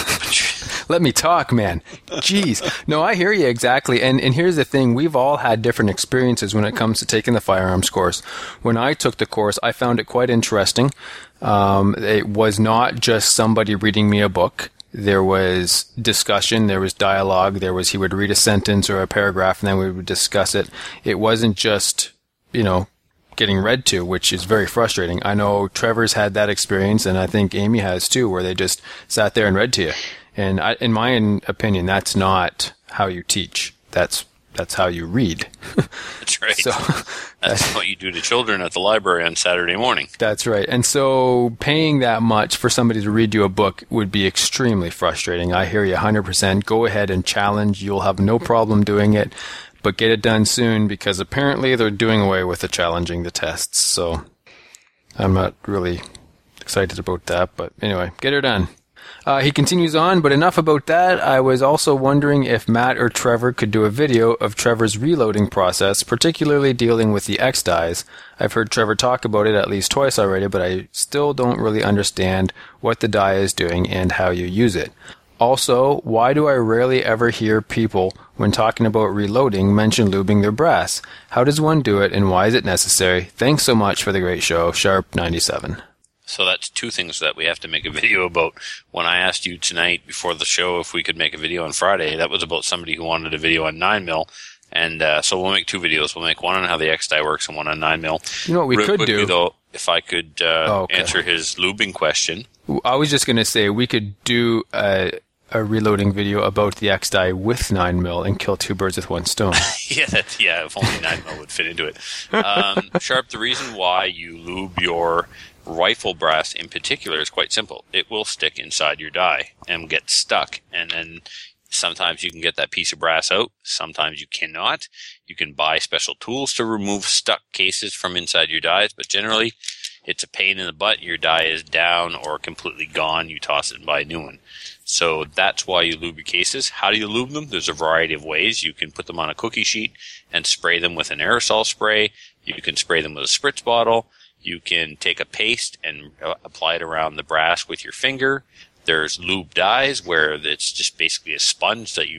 Let me talk, man. Jeez. No, I hear you exactly. And and here's the thing. We've all had different experiences when it comes to taking the firearms course. When I took the course, I found it quite interesting. Um, it was not just somebody reading me a book. There was discussion, there was dialogue, there was, he would read a sentence or a paragraph and then we would discuss it. It wasn't just, you know, getting read to, which is very frustrating. I know Trevor's had that experience and I think Amy has too, where they just sat there and read to you. And I, in my opinion, that's not how you teach. That's That's how you read. That's right. So, that's what you do to children at the library on Saturday morning. That's right. And so paying that much for somebody to read you a book would be extremely frustrating. I hear you one hundred percent. Go ahead and challenge. You'll have no problem doing it, but get it done soon because apparently they're doing away with the challenging the tests. So I'm not really excited about that, but anyway, get her done. Uh, he continues on, but enough about that. I was also wondering if Matt or Trevor could do a video of Trevor's reloading process, particularly dealing with the X-Dies. I've heard Trevor talk about it at least twice already, but I still don't really understand what the die is doing and how you use it. Also, why do I rarely ever hear people, when talking about reloading, mention lubing their brass? How does one do it, and why is it necessary? Thanks so much for the great show. Sharp ninety-seven. So that's two things that we have to make a video about. When I asked you tonight before the show if we could make a video on Friday, that was about somebody who wanted a video on nine mil. And uh, so we'll make two videos. We'll make one on how the X-Die works and one on nine mil. You know what we Real could quickly, do? though, if I could uh, Oh, okay. answer his lubing question. I was just going to say we could do a, a reloading video about the X-Die with nine mil and kill two birds with one stone. yeah, that's, yeah, if only nine mil would fit into it. Um, Sharp, the reason why you lube your rifle brass in particular is quite simple. It will stick inside your die and get stuck, and then sometimes you can get that piece of brass out, sometimes you cannot. You can buy special tools to remove stuck cases from inside your dies, but generally it's a pain in the butt. Your die is down or completely gone. You toss it and buy a new one. So that's why you lube your cases. How do you lube them? There's a variety of ways. You can put them on a cookie sheet and spray them with an aerosol spray. You can spray them with a spritz bottle. You can take a paste and uh, apply it around the brass with your finger. There's lube dyes where it's just basically a sponge that you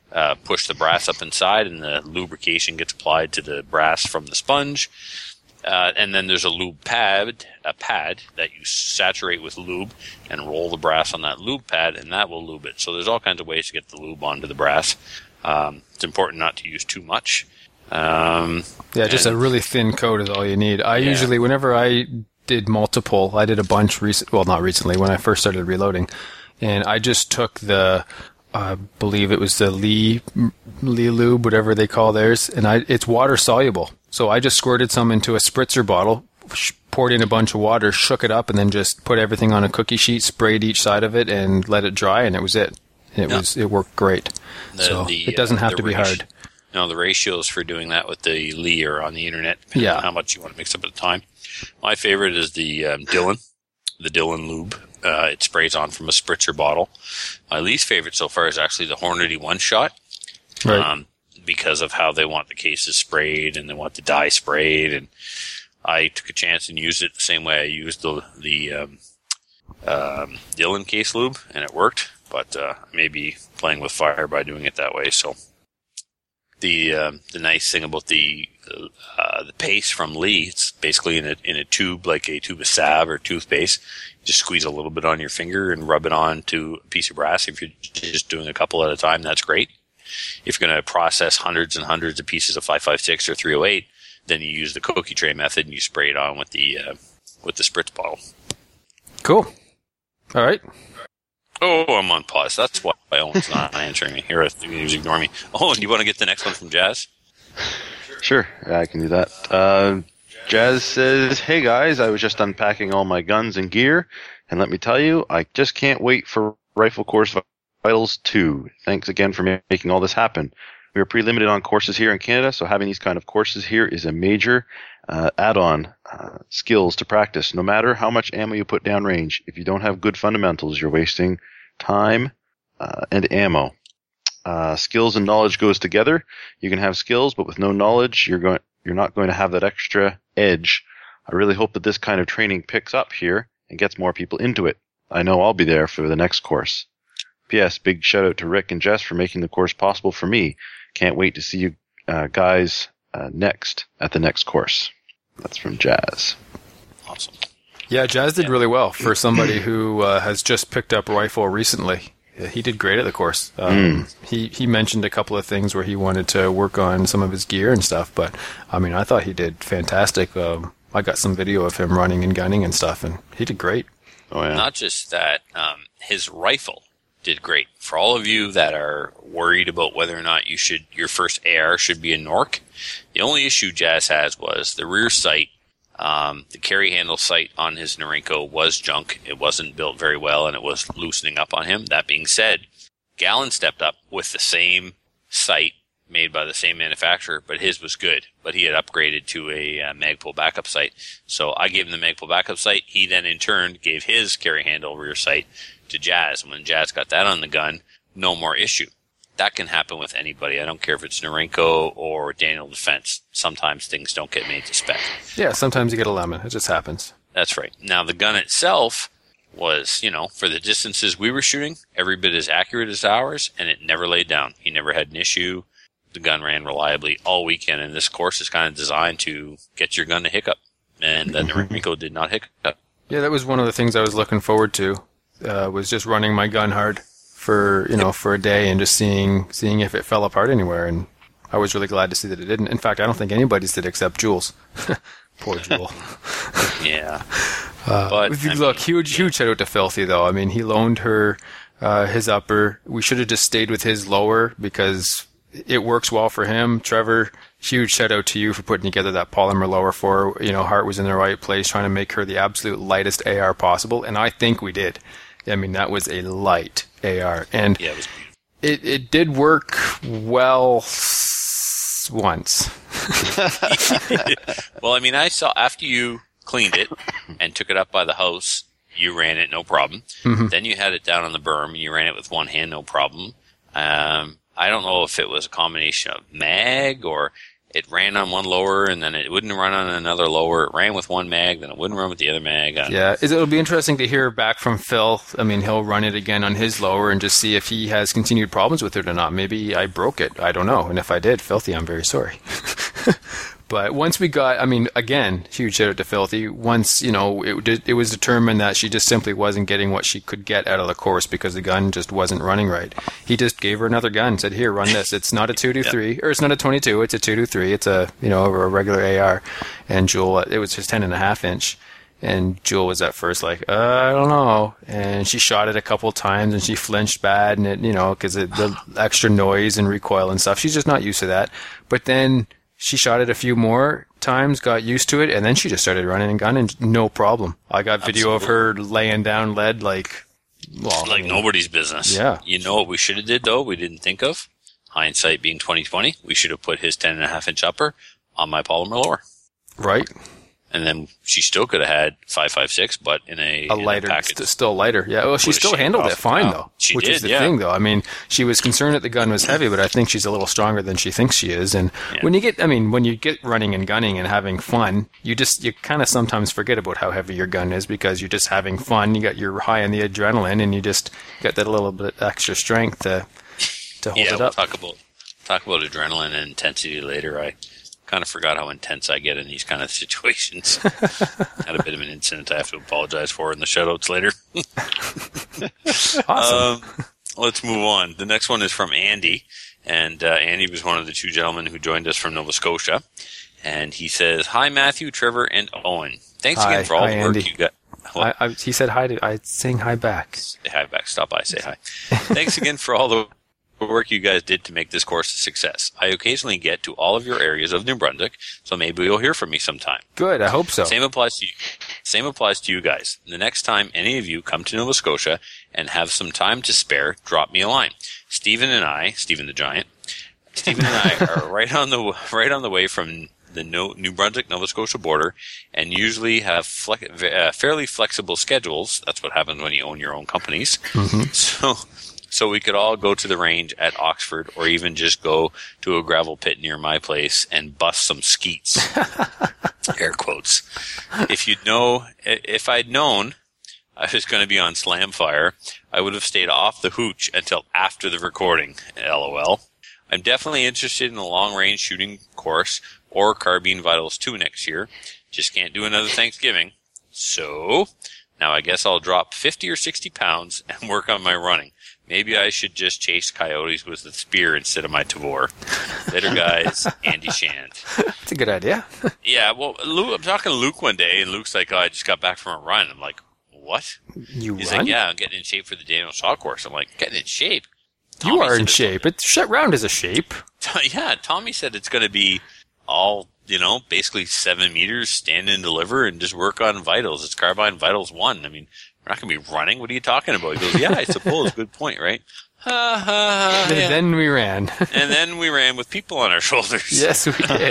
uh, push the brass up inside, and the lubrication gets applied to the brass from the sponge. Uh, and then there's a lube pad, a pad that you saturate with lube and roll the brass on that lube pad, and that will lube it. So there's all kinds of ways to get the lube onto the brass. Um, it's important not to use too much. Um, yeah, just and, a really thin coat is all you need. I Yeah. usually, whenever I did multiple, I did a bunch recent. Well, not recently, when I first started reloading, and I just took the, I believe it was the Lee Lee Lube, whatever they call theirs, and I it's water soluble. So I just squirted some into a spritzer bottle, sh- poured in a bunch of water, shook it up, and then just put everything on a cookie sheet, sprayed each side of it, and let it dry, and it was it. It Yeah. was it worked great. The, so the, it doesn't uh, have the to be ratio- hard. No, the ratios for doing that with the Lee are on the internet, depending Yeah. on how much you want to mix up at a time. My favorite is the um, Dylan, the Dylan Lube. Uh, it sprays on from a spritzer bottle. My least favorite so far is actually the Hornady One Shot. Right. Um, because of how they want the cases sprayed and they want the dye sprayed, and I took a chance and used it the same way I used the the um, um, Dylan case lube, and it worked. But uh, I may be playing with fire by doing it that way. So the um, the nice thing about the uh, the paste from Lee, it's basically in a in a tube, like a tube of salve or toothpaste. You just squeeze a little bit on your finger and rub it onto a piece of brass. If you're just doing a couple at a time, that's great. If you're going to process hundreds and hundreds of pieces of five five six or three oh eight, then you use the cookie tray method and you spray it on with the uh, with the spritz bottle. Cool. All right. Oh, I'm on pause. That's why Owen's not answering me. Here, he was ignoring me. Oh, and you want to get the next one from Jazz? Sure, yeah, I can do that. Uh, Jazz says, "Hey guys, I was just unpacking all my guns and gear, and let me tell you, I just can't wait for Rifle Course Vitals two. Thanks again for ma- making all this happen. We are pretty limited on courses here in Canada, so having these kind of courses here is a major uh, add-on uh, skills to practice. No matter how much ammo you put down range, if you don't have good fundamentals, you're wasting time uh, and ammo. Uh, skills and knowledge goes together. You can have skills, but with no knowledge, you're going you're not going to have that extra edge. I really hope that this kind of training picks up here and gets more people into it. I know I'll be there for the next course. P S. Big shout out to Rick and Jess for making the course possible for me. Can't wait to see you uh, guys uh, next at the next course." That's from Jazz. Awesome. Yeah, Jazz did really well for somebody who uh, has just picked up a rifle recently. Yeah, he did great at the course. Um, Mm. He he mentioned a couple of things where he wanted to work on some of his gear and stuff, but I mean, I thought he did fantastic. Um, I got some video of him running and gunning and stuff, and he did great. Oh yeah. Not just that, um, his rifle did great. For all of you that are worried about whether or not you should, your first A R should be a Nork, the only issue Jazz has was the rear sight. Um, the carry handle sight on his Norinco was junk. It wasn't built very well, and it was loosening up on him. That being said, Gallon stepped up with the same sight made by the same manufacturer, but his was good. But he had upgraded to a uh, Magpul backup sight. So I gave him the Magpul backup sight. He then, in turn, gave his carry handle rear sight to Jazz. When Jazz got that on the gun, no more issue. That can happen with anybody. I don't care if it's Norinco or Daniel Defense. Sometimes things don't get made to spec. Yeah, sometimes you get a lemon. It just happens. That's right. Now, the gun itself was, you know, for the distances we were shooting, every bit as accurate as ours, and it never laid down. He never had an issue. The gun ran reliably all weekend, and this course is kind of designed to get your gun to hiccup. And the Norinco did not hiccup. Yeah, that was one of the things I was looking forward to, uh, was just running my gun hard for, you know, for a day and just seeing seeing if it fell apart anywhere. And I was really glad to see that it didn't. In fact, I don't think anybody's did except Jules. Poor Jewel. Yeah. Uh, But, if you I look, huge, huge shout out to Filthy, though. I mean, he loaned her uh, his upper. We should have just stayed with his lower because it works well for him. Trevor, huge shout out to you for putting together that polymer lower for her. You know, Hart was in the right place trying to make her the absolute lightest A R possible, and I think we did. I mean, that was a light A R, and Yeah, it was it, it did work well s- once. Well, I mean, I saw after you cleaned it and took it up by the house, you ran it no problem. Mhm. Then you had it down on the berm, and you ran it with one hand no problem. Um, I don't know if it was a combination of mag or it ran on one lower, and then it wouldn't run on another lower. It ran with one mag, then it wouldn't run with the other mag. Yeah, it'll be interesting to hear back from Phil. I mean, he'll run it again on his lower and just see if he has continued problems with it or not. Maybe I broke it. I don't know. And if I did, Filthy, I'm very sorry. But once we got, I mean, again, huge shout out to Filthy. Once, you know, it, it was determined that she just simply wasn't getting what she could get out of the course because the gun just wasn't running right. He just gave her another gun, said, here, run this. It's not a two twenty-three, yeah. or it's not a twenty-two, it's a two twenty-three. It's a, you know, a regular A R. And Jewel, it was just ten and a half inch. And Jewel was at first like, uh, I don't know. And she shot it a couple times and she flinched bad and it, you know, because the extra noise and recoil and stuff. She's just not used to that. But then she shot it a few more times, got used to it, and then she just started running and gunning, no problem. I got video Absolutely. of her laying down lead like, well, like I mean, nobody's business. Yeah. You know what we should have did though? We didn't think of. Hindsight being twenty twenty, we should have put his ten and a half inch upper on my polymer lower. Right. And then she still could have had five five six, but in a, a in lighter, a package. St- still lighter. Yeah, well, she still handled it fine, wow. though. She which did, is the yeah. thing, though. I mean, she was concerned that the gun was heavy, but I think she's a little stronger than she thinks she is. And yeah. when you get, I mean, when you get running and gunning and having fun, you just, you kind of sometimes forget about how heavy your gun is because you're just having fun. You got your high on the adrenaline, and you just got that little bit extra strength to to hold yeah, it up. We'll talk about talk about adrenaline and intensity later. I kind of forgot how intense I get in these kind of situations. Had a bit of an incident I have to apologize for in the shoutouts later. Awesome. Um, let's move on. The next one is from Andy, and uh, Andy was one of the two gentlemen who joined us from Nova Scotia. And he says, "Hi, Matthew, Trevor, and Owen. Thanks hi, again for all hi, the work Andy. you got." I, I, he said hi to. I saying hi back. Say hi back. Stop by. Say hi. Thanks again for all the work you guys did to make this course a success. I occasionally get to all of your areas of New Brunswick, so maybe you'll hear from me sometime. Good, I hope so. Same applies to you. Same applies to you guys. The next time any of you come to Nova Scotia and have some time to spare, drop me a line. Stephen and I, Stephen the Giant, Stephen and I are right on the right on the way from the New Brunswick Nova Scotia border, and usually have fle- uh, fairly flexible schedules. That's what happens when you own your own companies. Mm-hmm. So. So we could all go to the range at Oxford, or even just go to a gravel pit near my place and bust some skeets. Air quotes. If you'd know, if I'd known I was going to be on Slamfire, I would have stayed off the hooch until after the recording. LOL. I'm definitely interested in a long-range shooting course or Carbine Vitals two next year. Just can't do another Thanksgiving. So now I guess I'll drop fifty or sixty pounds and work on my running. Maybe I should just chase coyotes with the spear instead of my Tavor. Later, guys. Andy Shand. That's a good idea. Yeah, well, Luke, I'm talking to Luke one day, and Luke's like, oh, I just got back from a run. I'm like, what? You He's run? like, yeah, I'm getting in shape for the Daniel Shaw course. I'm like, getting in shape? You Tommy are in said shape. It's shut round as a shape. Yeah, Tommy said it's going to be all, you know, basically seven meters, stand and deliver, and just work on vitals. It's Carbine Vitals one. I mean, we're not going to be running. What are you talking about? He goes, yeah, I suppose. Good point, right? Ha, ha, ha, And yeah. then we ran. And then we ran with people on our shoulders. Yes, we did.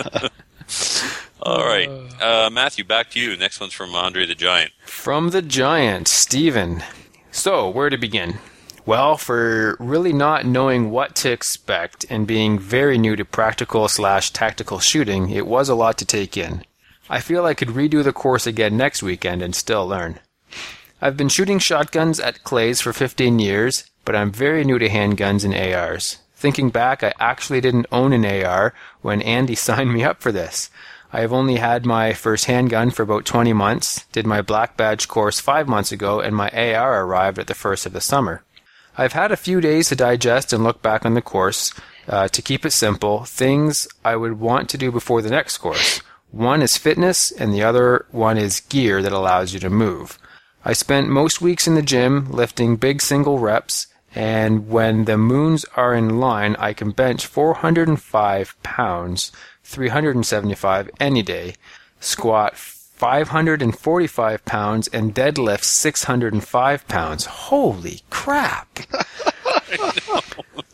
All right. Uh, Matthew, back to you. Next one's from Andre the Giant. From the Giant, Stephen. So, where to begin? Well, for really not knowing what to expect and being very new to practical slash tactical shooting, it was a lot to take in. I feel I could redo the course again next weekend and still learn. I've been shooting shotguns at Clays for fifteen years, but I'm very new to handguns and A Rs. Thinking back, I actually didn't own an A R when Andy signed me up for this. I have only had my first handgun for about twenty months, did my black badge course five months ago, and my A R arrived at the first of the summer. I've had a few days to digest and look back on the course. Uh, to keep it simple, things I would want to do before the next course. One is fitness, and the other one is gear that allows you to move. I spent most weeks in the gym lifting big single reps, and when the moons are in line, I can bench four hundred five pounds, three hundred seventy-five any day, squat five hundred forty-five pounds, and deadlift six hundred five pounds. Holy crap!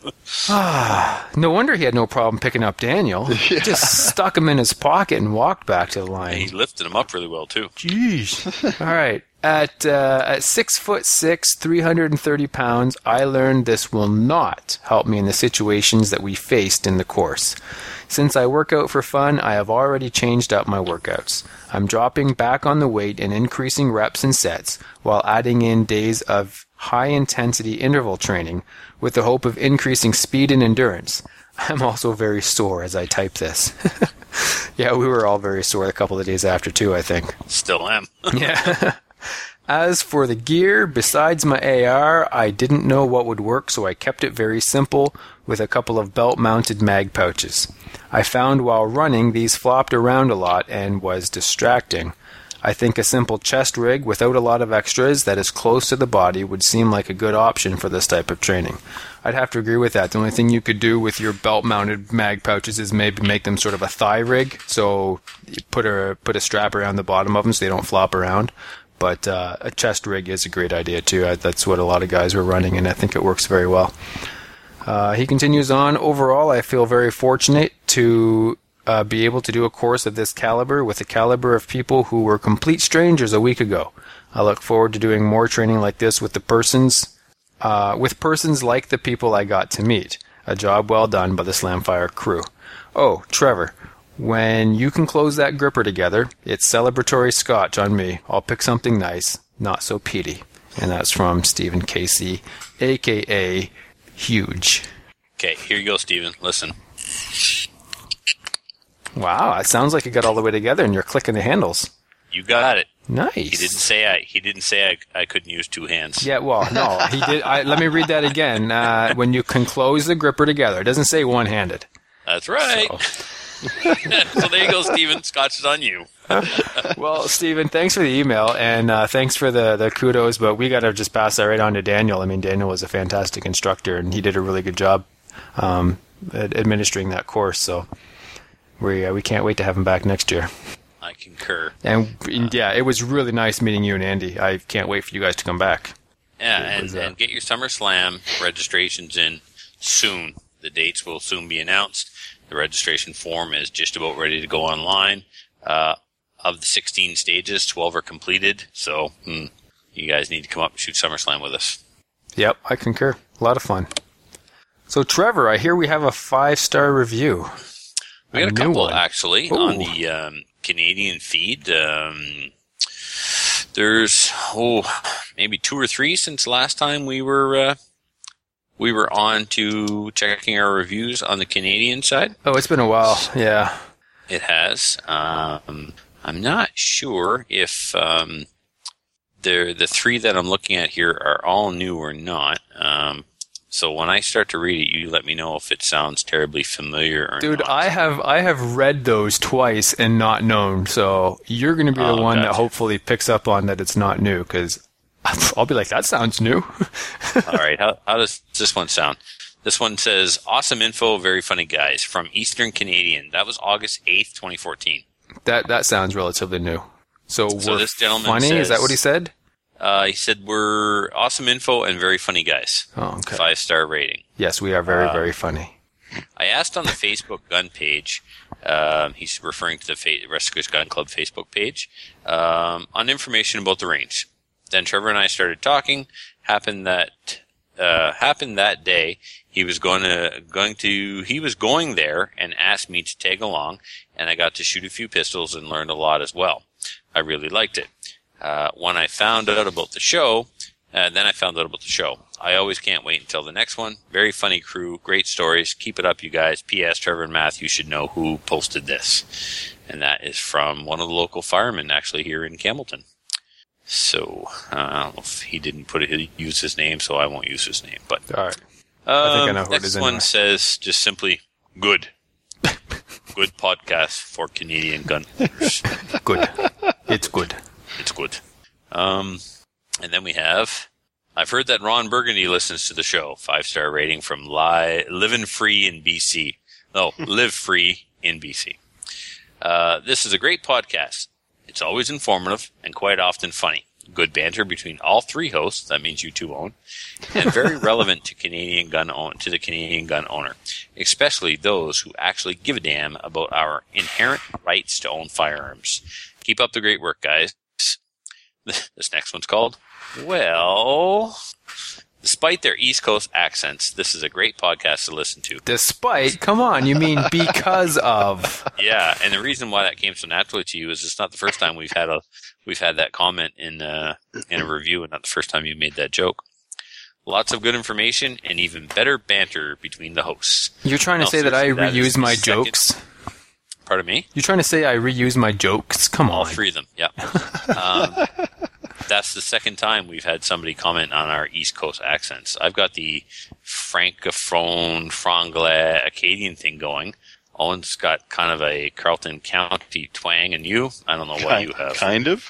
Ah, no wonder he had no problem picking up Daniel. He just stuck him in his pocket and walked back to the line. He lifted him up really well too. Jeez. All right. At uh, at six foot six, three hundred and thirty pounds, I learned this will not help me in the situations that we faced in the course. Since I work out for fun, I have already changed up my workouts. I'm dropping back on the weight and increasing reps and sets while adding in days of high-intensity interval training with the hope of increasing speed and endurance. I'm also very sore as I type this. Yeah, we were all very sore a couple of days after, too, I think. Still am. Yeah. As for the gear, besides my A R, I didn't know what would work, so I kept it very simple with a couple of belt-mounted mag pouches. I found while running these flopped around a lot and was distracting. I think a simple chest rig without a lot of extras that is close to the body would seem like a good option for this type of training. I'd have to agree with that. The only thing you could do with your belt-mounted mag pouches is maybe make them sort of a thigh rig, so you put a put a strap around the bottom of them so they don't flop around. But uh, a chest rig is a great idea too. I, that's what a lot of guys were running, and I think it works very well. Uh, he continues on, overall, I feel very fortunate to uh, be able to do a course of this caliber with a caliber of people who were complete strangers a week ago. I look forward to doing more training like this with the persons, uh, with persons like the people I got to meet. A job well done by the Slamfire crew. Oh, Trevor, when you can close that gripper together, it's celebratory scotch on me. I'll pick something nice, not so peaty. And that's from Stephen Casey, a k a. Huge. Okay, here you go, Stephen. Listen. Wow, it sounds like it got all the way together, and you're clicking the handles. You got it. Nice. He didn't say I. He didn't say I. I couldn't use two hands. Yeah, well, no, he did. I, let me read that again. Uh, when you can close the gripper together, it doesn't say one-handed. That's right. So. So there you go, Stephen. Scotch is on you. Well, Stephen, thanks for the email, and uh, thanks for the, the kudos, but we got to just pass that right on to Daniel. I mean, Daniel was a fantastic instructor, and he did a really good job um, at administering that course, so we uh, we can't wait to have him back next year. I concur. And, uh, yeah, it was really nice meeting you and Andy. I can't wait for you guys to come back. Yeah, and, and get your SummerSlam registrations in soon. The dates will soon be announced. The registration form is just about ready to go online. Uh, of the sixteen stages, twelve are completed. So hmm, you guys need to come up and shoot SummerSlam with us. Yep, I concur. A lot of fun. So, Trevor, I hear we have a five-star review. We got a, a couple, one. actually, Ooh. on the um, Canadian feed. Um, there's, oh, maybe two or three since last time we were... Uh, We were on to checking our reviews on the Canadian side. Oh, it's been a while. Yeah. It has. Um, I'm not sure if um, the the three that I'm looking at here are all new or not. Um, so when I start to read it, you let me know if it sounds terribly familiar or Dude, not. Dude, I have I have read those twice and not known. So you're going to be the oh, one gotcha. that hopefully picks up on that it's not new, because I'll be like, that sounds new. All right. How, how does this one sound? This one says, awesome info, very funny guys. From Eastern Canadian. That was August eighth, twenty fourteen. That that sounds relatively new. So, so we're this gentleman funny? says, Is that what he said? Uh, he said, we're awesome info and very funny guys. Oh, okay. Five-star rating. Yes, we are very, uh, very funny. I asked on the Facebook gun page, um, he's referring to the Fa- Rescuers Gun Club Facebook page, um, on information about the range. Then Trevor and I started talking. Happened that uh, happened that day. He was going to going to he was going there and asked me to tag along, and I got to shoot a few pistols and learned a lot as well. I really liked it. Uh, when I found out about the show, uh, then I found out about the show. I always can't wait until the next one. Very funny crew, great stories. Keep it up, you guys. P S. Trevor and Matthew should know who posted this, and that is from one of the local firemen, actually here in Campbellton. So, uh, I don't know if he didn't put it, he used his name, so I won't use his name. But all right. Um, I think I know who next it is one anyway. says just simply, good. Good podcast for Canadian gun owners. Good. It's good. It's good. Um, and then we have, I've heard that Ron Burgundy listens to the show. Five-star rating from Li- Livin' Free in B C. No, Live Free in B C. Uh, this is a great podcast. It's always informative and quite often funny. good banter between all three hosts, that means you two own, and very relevant to Canadian gun own, to the Canadian gun owner, especially those who actually give a damn about our inherent rights to own firearms. Keep up the great work, guys. This next one's called, well, despite their East Coast accents, this is a great podcast to listen to. Despite? Come on, you mean because of? Yeah, and the reason why that came so naturally to you is it's not the first time we've had a we've had that comment in uh, in a review, and not the first time you made that joke. Lots of good information and even better banter between the hosts. You're trying to Now, say that I seriously, reuse is my the second- jokes? Pardon me? You're trying to say I reuse my jokes? Come All on. three of them, yeah. Um, that's the second time we've had somebody comment on our East Coast accents. I've got the francophone, franglais, Acadian thing going. Owen's got kind of a Carleton County twang, and you? I don't know what Kind- you have. kind of.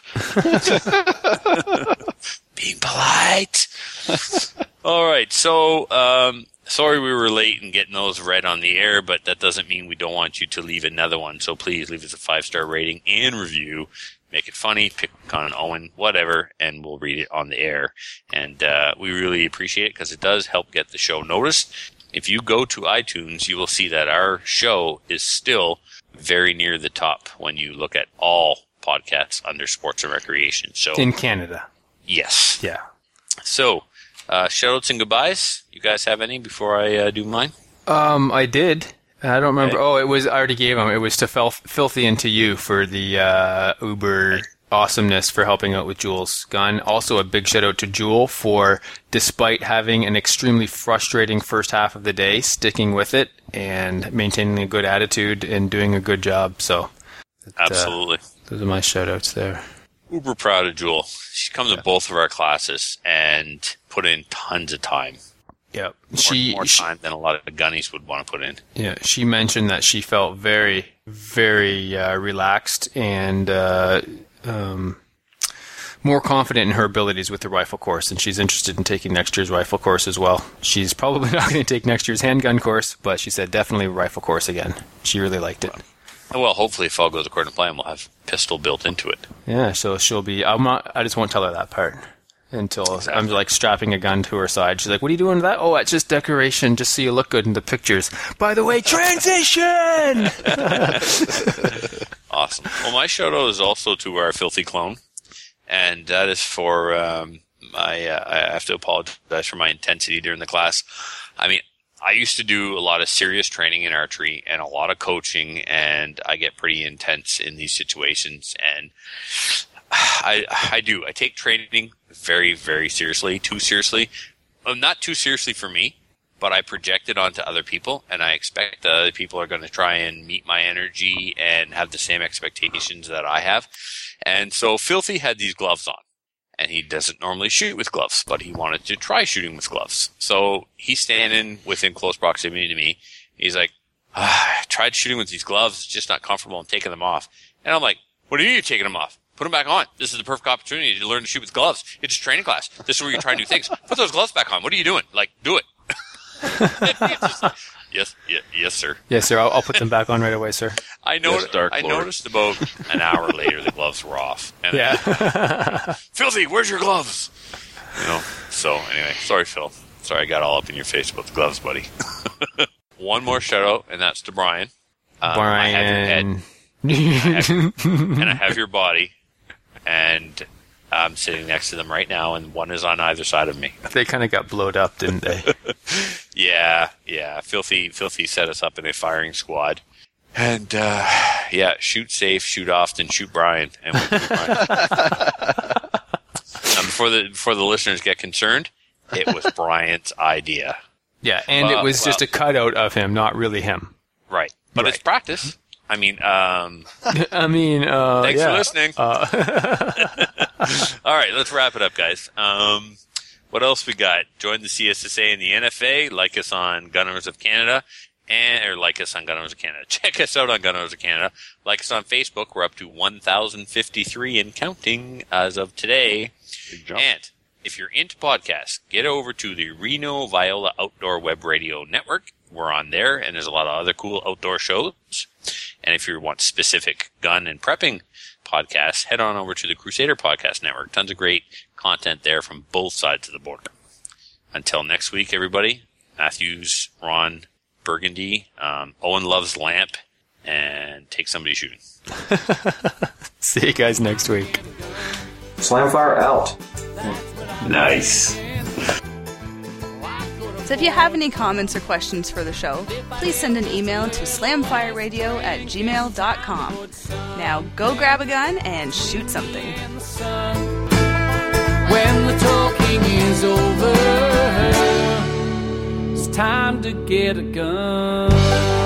Being polite. All right, so um, sorry we were late in getting those read on the air, but that doesn't mean we don't want you to leave another one. So please leave us a five-star rating and review. Make it funny, pick on an Owen, whatever, and we'll read it on the air. And uh, we really appreciate it because it does help get the show noticed. If you go to iTunes, you will see that our show is still very near the top when you look at all podcasts under sports and recreation. So In Canada. yes. Yeah. So, uh, shoutouts and goodbyes. You guys have any before I uh, do mine? Um, I did. I don't remember. Oh, it was, I already gave them. It was to Fel- Filthy and to you for the uh, Uber awesomeness for helping out with Jules' gun. Also, a big shout out to Jewel for, despite having an extremely frustrating first half of the day, sticking with it and maintaining a good attitude and doing a good job. So, uh, Absolutely. those are my shout outs there. Uber proud of Jewel. She come to both of our classes and put in tons of time. Yep. More, She- more she- time than a lot of the gunnies would want to put in. Yeah, she mentioned that she felt very, very uh, relaxed and uh, um, more confident in her abilities with the rifle course, and she's interested in taking next year's rifle course as well. She's probably not going to take next year's handgun course, but she said definitely rifle course again. She really liked it. Well, hopefully if all goes according to plan, we'll have pistol built into it. Yeah, so she'll be. I'm not. I just won't tell her that part until I'm like strapping a gun to her side. She's like, "What are you doing with that?" "Oh, it's just decoration, just so you look good in the pictures." By the way, transition. Awesome. Well, my shout out is also to our filthy clone, and that is for um, my. Uh, I have to apologize for my intensity during the class. I mean, I used to do a lot of serious training in archery and a lot of coaching, and I get pretty intense in these situations. And I, I do. I take training very, very seriously. Too seriously. Well, not too seriously for me, but I project it onto other people, and I expect that other people are going to try and meet my energy and have the same expectations that I have. And so Filthy had these gloves on, and he doesn't normally shoot with gloves, but he wanted to try shooting with gloves. So he's standing within close proximity to me. He's like, ah, I tried shooting with these gloves, it's just not comfortable. I'm taking them off. And I'm like, what do you mean you're taking them off? Put them back on. This is the perfect opportunity to learn to shoot with gloves. It's a training class. This is where you try new things. Put those gloves back on. What are you doing? Like, do it. It's just like, yes, yes, yes, sir. Yes, sir. I'll, I'll put them back on right away, sir. I know. Yes, Dark I Lord. noticed about an hour later the gloves were off. And Yeah. Filthy, where's your gloves? You know. So anyway, sorry, Phil. Sorry, I got all up in your face about the gloves, buddy. One more shout out, and that's to Brian. Um, I have your head, Brian. and I have your body, and I'm sitting next to them right now, and one is on either side of me. They kind of got blowed up, didn't they? Yeah, yeah. Filthy, Filthy set us up in a firing squad. And, uh, yeah, shoot safe, shoot often, shoot Brian. And we shoot Brian. Now, before the, before the listeners get concerned, it was Brian's idea. Yeah, and Well, it was just well- a cutout of him, not really him. Right. But Right. it's practice. I mean, um, I mean, uh, thanks yeah. for listening. Uh, All right, let's wrap it up, guys. Um, what else we got? Join the C S S A and the N F A. Like us on Gun Owners of Canada, and or like us on Gun Owners of Canada. Check us out on Gun Owners of Canada. Like us on Facebook. We're up to one thousand fifty-three and counting as of today. Big jump. And if you're into podcasts, get over to the Reno Viola Outdoor Web Radio Network. We're on there, and there's a lot of other cool outdoor shows. And if you want specific gun and prepping podcasts, head on over to the Crusader Podcast Network. Tons of great content there from both sides of the border. Until next week, everybody, Matthews, Ron, Burgundy, um, Owen loves lamp, and take somebody shooting. See you guys next week. Slamfire out. Nice. So if you have any comments or questions for the show, please send an email to slamfireradio at gmail dot com. Now go grab a gun and shoot something. When the talking is over, it's time to get a gun.